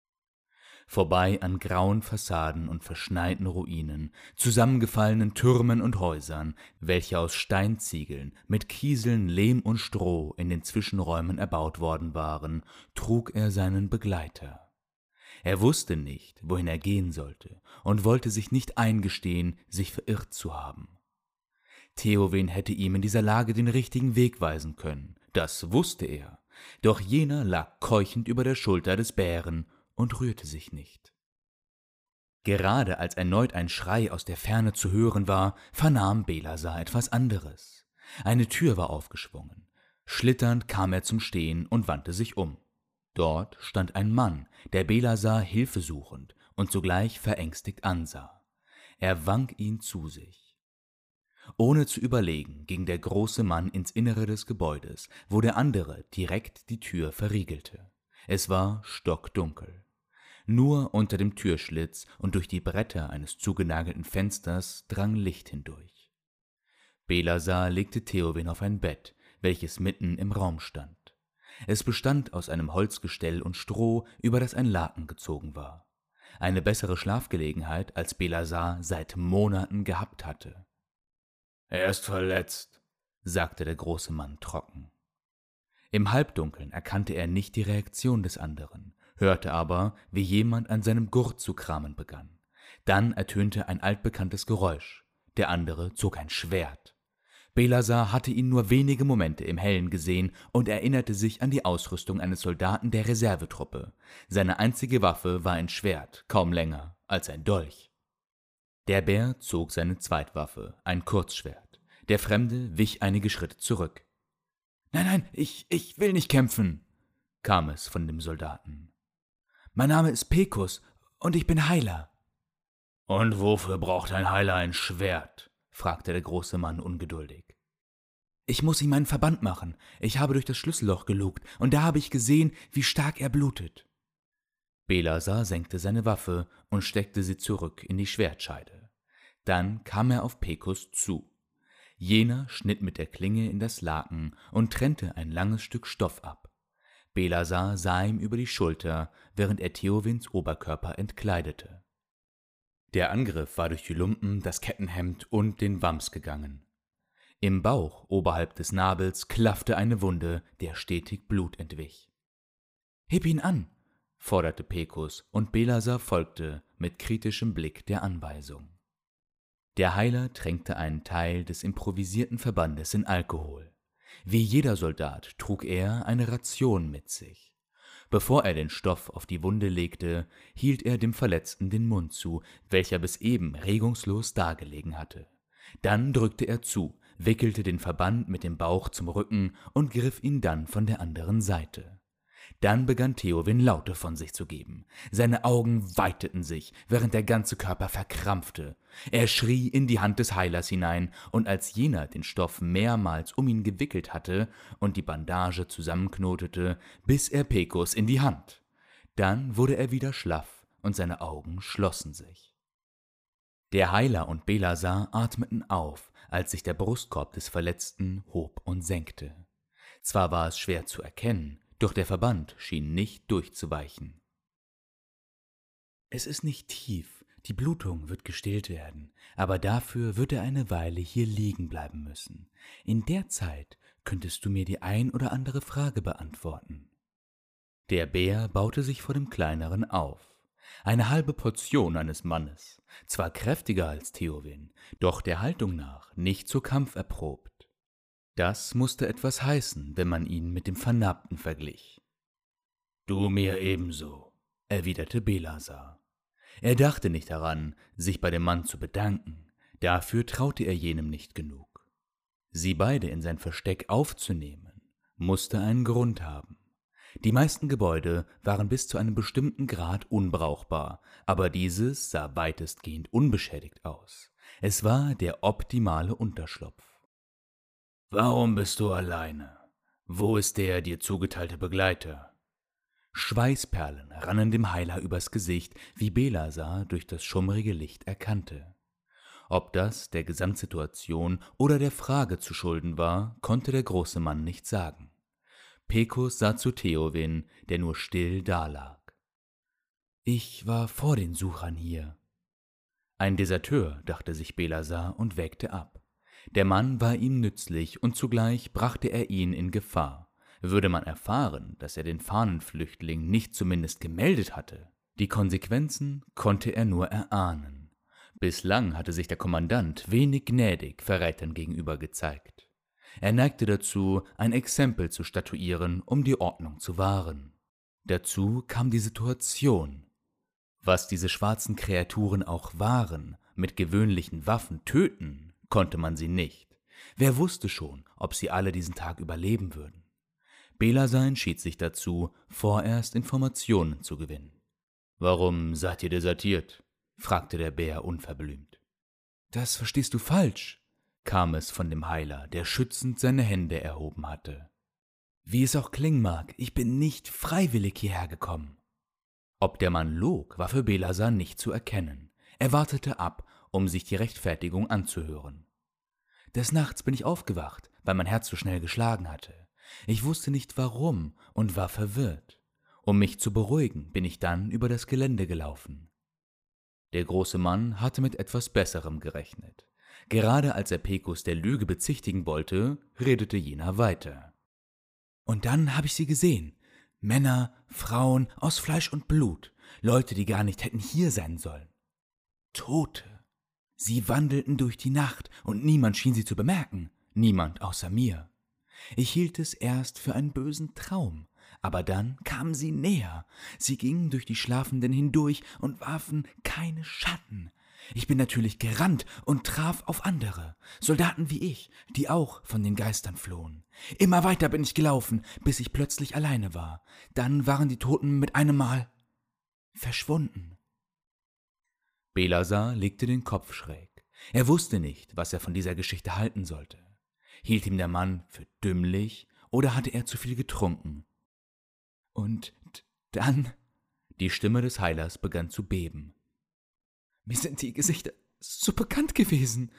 Vorbei an grauen Fassaden und verschneiten Ruinen, zusammengefallenen Türmen und Häusern, welche aus Steinziegeln mit Kieseln, Lehm und Stroh in den Zwischenräumen erbaut worden waren, trug er seinen Begleiter. Er wusste nicht, wohin er gehen sollte, und wollte sich nicht eingestehen, sich verirrt zu haben. Theowen hätte ihm in dieser Lage den richtigen Weg weisen können, das wusste er, doch jener lag keuchend über der Schulter des Bären und rührte sich nicht. Gerade als erneut ein Schrei aus der Ferne zu hören war, vernahm Belasar etwas anderes. Eine Tür war aufgeschwungen. Schlitternd kam er zum Stehen und wandte sich um. Dort stand ein Mann, der Belasar hilfesuchend und zugleich verängstigt ansah. Er wank ihn zu sich. Ohne zu überlegen, ging der große Mann ins Innere des Gebäudes, wo der andere direkt die Tür verriegelte. Es war stockdunkel. Nur unter dem Türschlitz und durch die Bretter eines zugenagelten Fensters drang Licht hindurch. Belasar legte Theowen auf ein Bett, welches mitten im Raum stand. Es bestand aus einem Holzgestell und Stroh, über das ein Laken gezogen war. Eine bessere Schlafgelegenheit, als Belasar seit Monaten gehabt hatte. »Er ist verletzt«, sagte der große Mann trocken. Im Halbdunkeln erkannte er nicht die Reaktion des anderen, hörte aber, wie jemand an seinem Gurt zu kramen begann. Dann ertönte ein altbekanntes Geräusch. Der andere zog ein Schwert. Belasar hatte ihn nur wenige Momente im Hellen gesehen und erinnerte sich an die Ausrüstung eines Soldaten der Reservetruppe. Seine einzige Waffe war ein Schwert, kaum länger als ein Dolch. Der Bär zog seine Zweitwaffe, ein Kurzschwert. Der Fremde wich einige Schritte zurück. »Nein, ich will nicht kämpfen«, kam es von dem Soldaten. »Mein Name ist Pekus und ich bin Heiler.« »Und wofür braucht ein Heiler ein Schwert?« fragte der große Mann ungeduldig. »Ich muss ihm einen Verband machen. Ich habe durch das Schlüsselloch gelugt, und da habe ich gesehen, wie stark er blutet.« Belasar senkte seine Waffe und steckte sie zurück in die Schwertscheide. Dann kam er auf Pecos zu. Jener schnitt mit der Klinge in das Laken und trennte ein langes Stück Stoff ab. Belasar sah ihm über die Schulter, während er Theowins Oberkörper entkleidete. Der Angriff war durch die Lumpen, das Kettenhemd und den Wams gegangen. Im Bauch, oberhalb des Nabels, klaffte eine Wunde, der stetig Blut entwich. »Heb ihn an«, forderte Pecos, und Belasar folgte mit kritischem Blick der Anweisung. Der Heiler tränkte einen Teil des improvisierten Verbandes in Alkohol. Wie jeder Soldat trug er eine Ration mit sich. Bevor er den Stoff auf die Wunde legte, hielt er dem Verletzten den Mund zu, welcher bis eben regungslos dagelegen hatte. Dann drückte er zu, wickelte den Verband mit dem Bauch zum Rücken und griff ihn dann von der anderen Seite. Dann begann Theowin Laute von sich zu geben. Seine Augen weiteten sich, während der ganze Körper verkrampfte. Er schrie in die Hand des Heilers hinein, und als jener den Stoff mehrmals um ihn gewickelt hatte und die Bandage zusammenknotete, biss er Pecos in die Hand. Dann wurde er wieder schlaff, und seine Augen schlossen sich. Der Heiler und Belasar atmeten auf, als sich der Brustkorb des Verletzten hob und senkte. Zwar war es schwer zu erkennen, doch der Verband schien nicht durchzuweichen. »Es ist nicht tief, die Blutung wird gestillt werden, aber dafür wird er eine Weile hier liegen bleiben müssen. In der Zeit könntest du mir die ein oder andere Frage beantworten.« Der Bär baute sich vor dem Kleineren auf. Eine halbe Portion eines Mannes, zwar kräftiger als Theowin, doch der Haltung nach nicht zu Kampf erprobt. Das musste etwas heißen, wenn man ihn mit dem Vernarbten verglich. »Du mir ebenso«, erwiderte Belasar. Er dachte nicht daran, sich bei dem Mann zu bedanken, dafür traute er jenem nicht genug. Sie beide in sein Versteck aufzunehmen, musste einen Grund haben. Die meisten Gebäude waren bis zu einem bestimmten Grad unbrauchbar, aber dieses sah weitestgehend unbeschädigt aus. Es war der optimale Unterschlupf. »Warum bist du alleine? Wo ist der dir zugeteilte Begleiter?« Schweißperlen rannen dem Heiler übers Gesicht, wie Belasar durch das schummrige Licht erkannte. Ob das der Gesamtsituation oder der Frage zu schulden war, konnte der große Mann nicht sagen. Pecos sah zu Theowin, der nur still dalag. »Ich war vor den Suchern hier.« Ein Deserteur, dachte sich Belasar und wägte ab. Der Mann war ihm nützlich und zugleich brachte er ihn in Gefahr. Würde man erfahren, dass er den Fahnenflüchtling nicht zumindest gemeldet hatte, die Konsequenzen konnte er nur erahnen. Bislang hatte sich der Kommandant wenig gnädig Verrätern gegenüber gezeigt. Er neigte dazu, ein Exempel zu statuieren, um die Ordnung zu wahren. Dazu kam die Situation. Was diese schwarzen Kreaturen auch waren, mit gewöhnlichen Waffen töten konnte man sie nicht. Wer wusste schon, ob sie alle diesen Tag überleben würden? Belasar entschied sich dazu, vorerst Informationen zu gewinnen. »Warum seid ihr desertiert?« fragte der Bär unverblümt. »Das verstehst du falsch«, kam es von dem Heiler, der schützend seine Hände erhoben hatte. »Wie es auch klingen mag, ich bin nicht freiwillig hierher gekommen.« Ob der Mann log, war für Belasar nicht zu erkennen. Er wartete ab, um sich die Rechtfertigung anzuhören. »Des Nachts bin ich aufgewacht, weil mein Herz so schnell geschlagen hatte. Ich wusste nicht warum und war verwirrt. Um mich zu beruhigen, bin ich dann über das Gelände gelaufen.« Der große Mann hatte mit etwas Besserem gerechnet. Gerade als er Pecos der Lüge bezichtigen wollte, redete jener weiter. »Und dann habe ich sie gesehen. Männer, Frauen aus Fleisch und Blut, Leute, die gar nicht hätten hier sein sollen. Tote. Sie wandelten durch die Nacht und niemand schien sie zu bemerken, niemand außer mir. Ich hielt es erst für einen bösen Traum, aber dann kamen sie näher. Sie gingen durch die Schlafenden hindurch und warfen keine Schatten. Ich bin natürlich gerannt und traf auf andere, Soldaten wie ich, die auch von den Geistern flohen. Immer weiter bin ich gelaufen, bis ich plötzlich alleine war. Dann waren die Toten mit einem Mal verschwunden.« Belasar legte den Kopf schräg. Er wusste nicht, was er von dieser Geschichte halten sollte. Hielt ihm der Mann für dümmlich oder hatte er zu viel getrunken? Und dann, die Stimme des Heilers begann zu beben. »Mir sind die Gesichter so bekannt gewesen.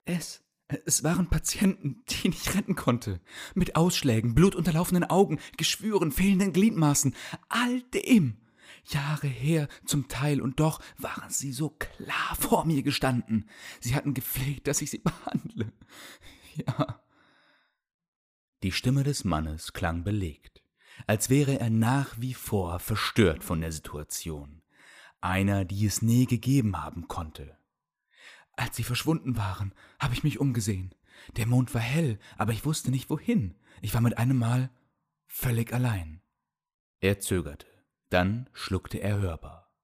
Es waren Patienten, die ich nicht retten konnte. Mit Ausschlägen, blutunterlaufenden Augen, Geschwüren, fehlenden Gliedmaßen, all dem. Jahre her zum Teil, und doch waren sie so klar vor mir gestanden. Sie hatten gefleht, dass ich sie behandle. Ja. Die Stimme des Mannes klang belegt, als wäre er nach wie vor verstört von der Situation. Einer, die es nie gegeben haben konnte. Als sie verschwunden waren, habe ich mich umgesehen. Der Mond war hell, aber ich wusste nicht wohin. Ich war mit einem Mal völlig allein. Er zögerte, dann schluckte er hörbar.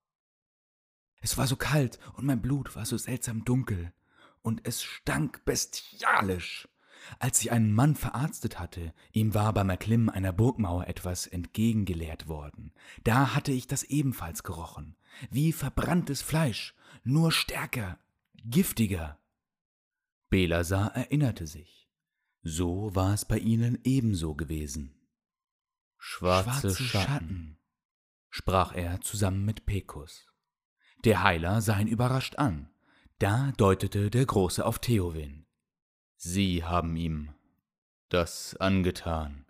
Es war so kalt und mein Blut war so seltsam dunkel. Und es stank bestialisch. Als ich einen Mann verarztet hatte, ihm war beim Erklimmen einer Burgmauer etwas entgegengeleert worden. Da hatte ich das ebenfalls gerochen. Wie verbranntes Fleisch, nur stärker, giftiger. Belasar erinnerte sich. So war es bei ihnen ebenso gewesen. Schwarze Schatten, sprach er zusammen mit Pecos. Der Heiler sah ihn überrascht an. Da deutete der Große auf Theowin. Sie haben ihm das angetan.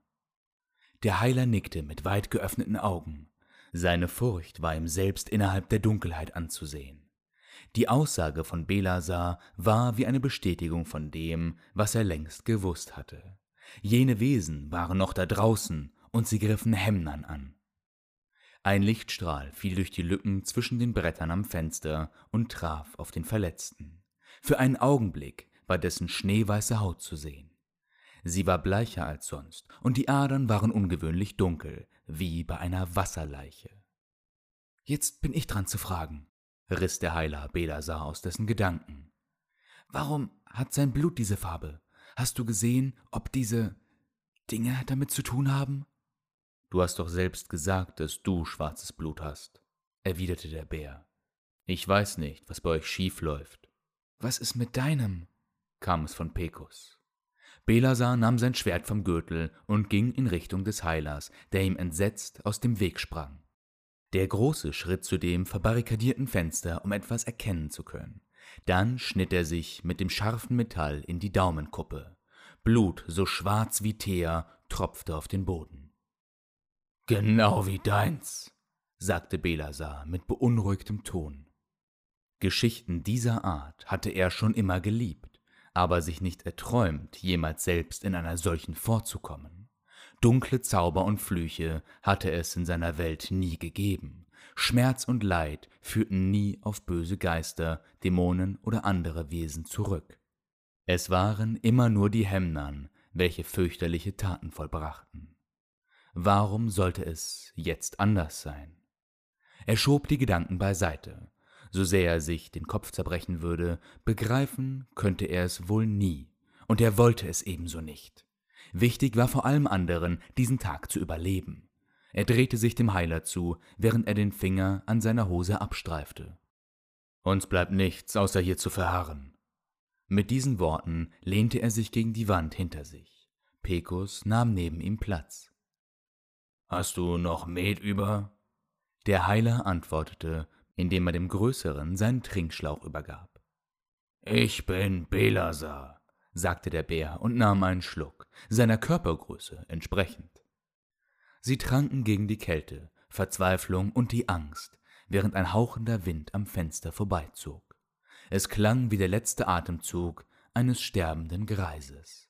Der Heiler nickte mit weit geöffneten Augen. Seine Furcht war ihm selbst innerhalb der Dunkelheit anzusehen. Die Aussage von Belasar war wie eine Bestätigung von dem, was er längst gewusst hatte. Jene Wesen waren noch da draußen und sie griffen Hemnern an. Ein Lichtstrahl fiel durch die Lücken zwischen den Brettern am Fenster und traf auf den Verletzten. Für einen Augenblick war dessen schneeweiße Haut zu sehen. Sie war bleicher als sonst, und die Adern waren ungewöhnlich dunkel, wie bei einer Wasserleiche. »Jetzt bin ich dran zu fragen«, riss der Heiler Belasar aus dessen Gedanken. »Warum hat sein Blut diese Farbe? Hast du gesehen, ob diese Dinge damit zu tun haben?« »Du hast doch selbst gesagt, dass du schwarzes Blut hast«, erwiderte der Bär. »Ich weiß nicht, was bei euch schief läuft.« »Was ist mit deinem?« kam es von Pecos. Belasar nahm sein Schwert vom Gürtel und ging in Richtung des Heilers, der ihm entsetzt aus dem Weg sprang. Der Große schritt zu dem verbarrikadierten Fenster, um etwas erkennen zu können. Dann schnitt er sich mit dem scharfen Metall in die Daumenkuppe. Blut, so schwarz wie Teer, tropfte auf den Boden. »Genau wie deins«, sagte Belasar mit beunruhigtem Ton. Geschichten dieser Art hatte er schon immer geliebt, aber sich nicht erträumt, jemals selbst in einer solchen vorzukommen. Dunkle Zauber und Flüche hatte es in seiner Welt nie gegeben. Schmerz und Leid führten nie auf böse Geister, Dämonen oder andere Wesen zurück. Es waren immer nur die Hemnern, welche fürchterliche Taten vollbrachten. Warum sollte es jetzt anders sein? Er schob die Gedanken beiseite. So sehr er sich den Kopf zerbrechen würde, begreifen könnte er es wohl nie, und er wollte es ebenso nicht. Wichtig war vor allem anderen, diesen Tag zu überleben. Er drehte sich dem Heiler zu, während er den Finger an seiner Hose abstreifte. »Uns bleibt nichts, außer hier zu verharren.« Mit diesen Worten lehnte er sich gegen die Wand hinter sich. Pecos nahm neben ihm Platz. »Hast du noch Met über?« Der Heiler antwortete, indem er dem Größeren seinen Trinkschlauch übergab. »Ich bin Belasar«, sagte der Bär und nahm einen Schluck, seiner Körpergröße entsprechend. Sie tranken gegen die Kälte, Verzweiflung und die Angst, während ein hauchender Wind am Fenster vorbeizog. Es klang wie der letzte Atemzug eines sterbenden Greises.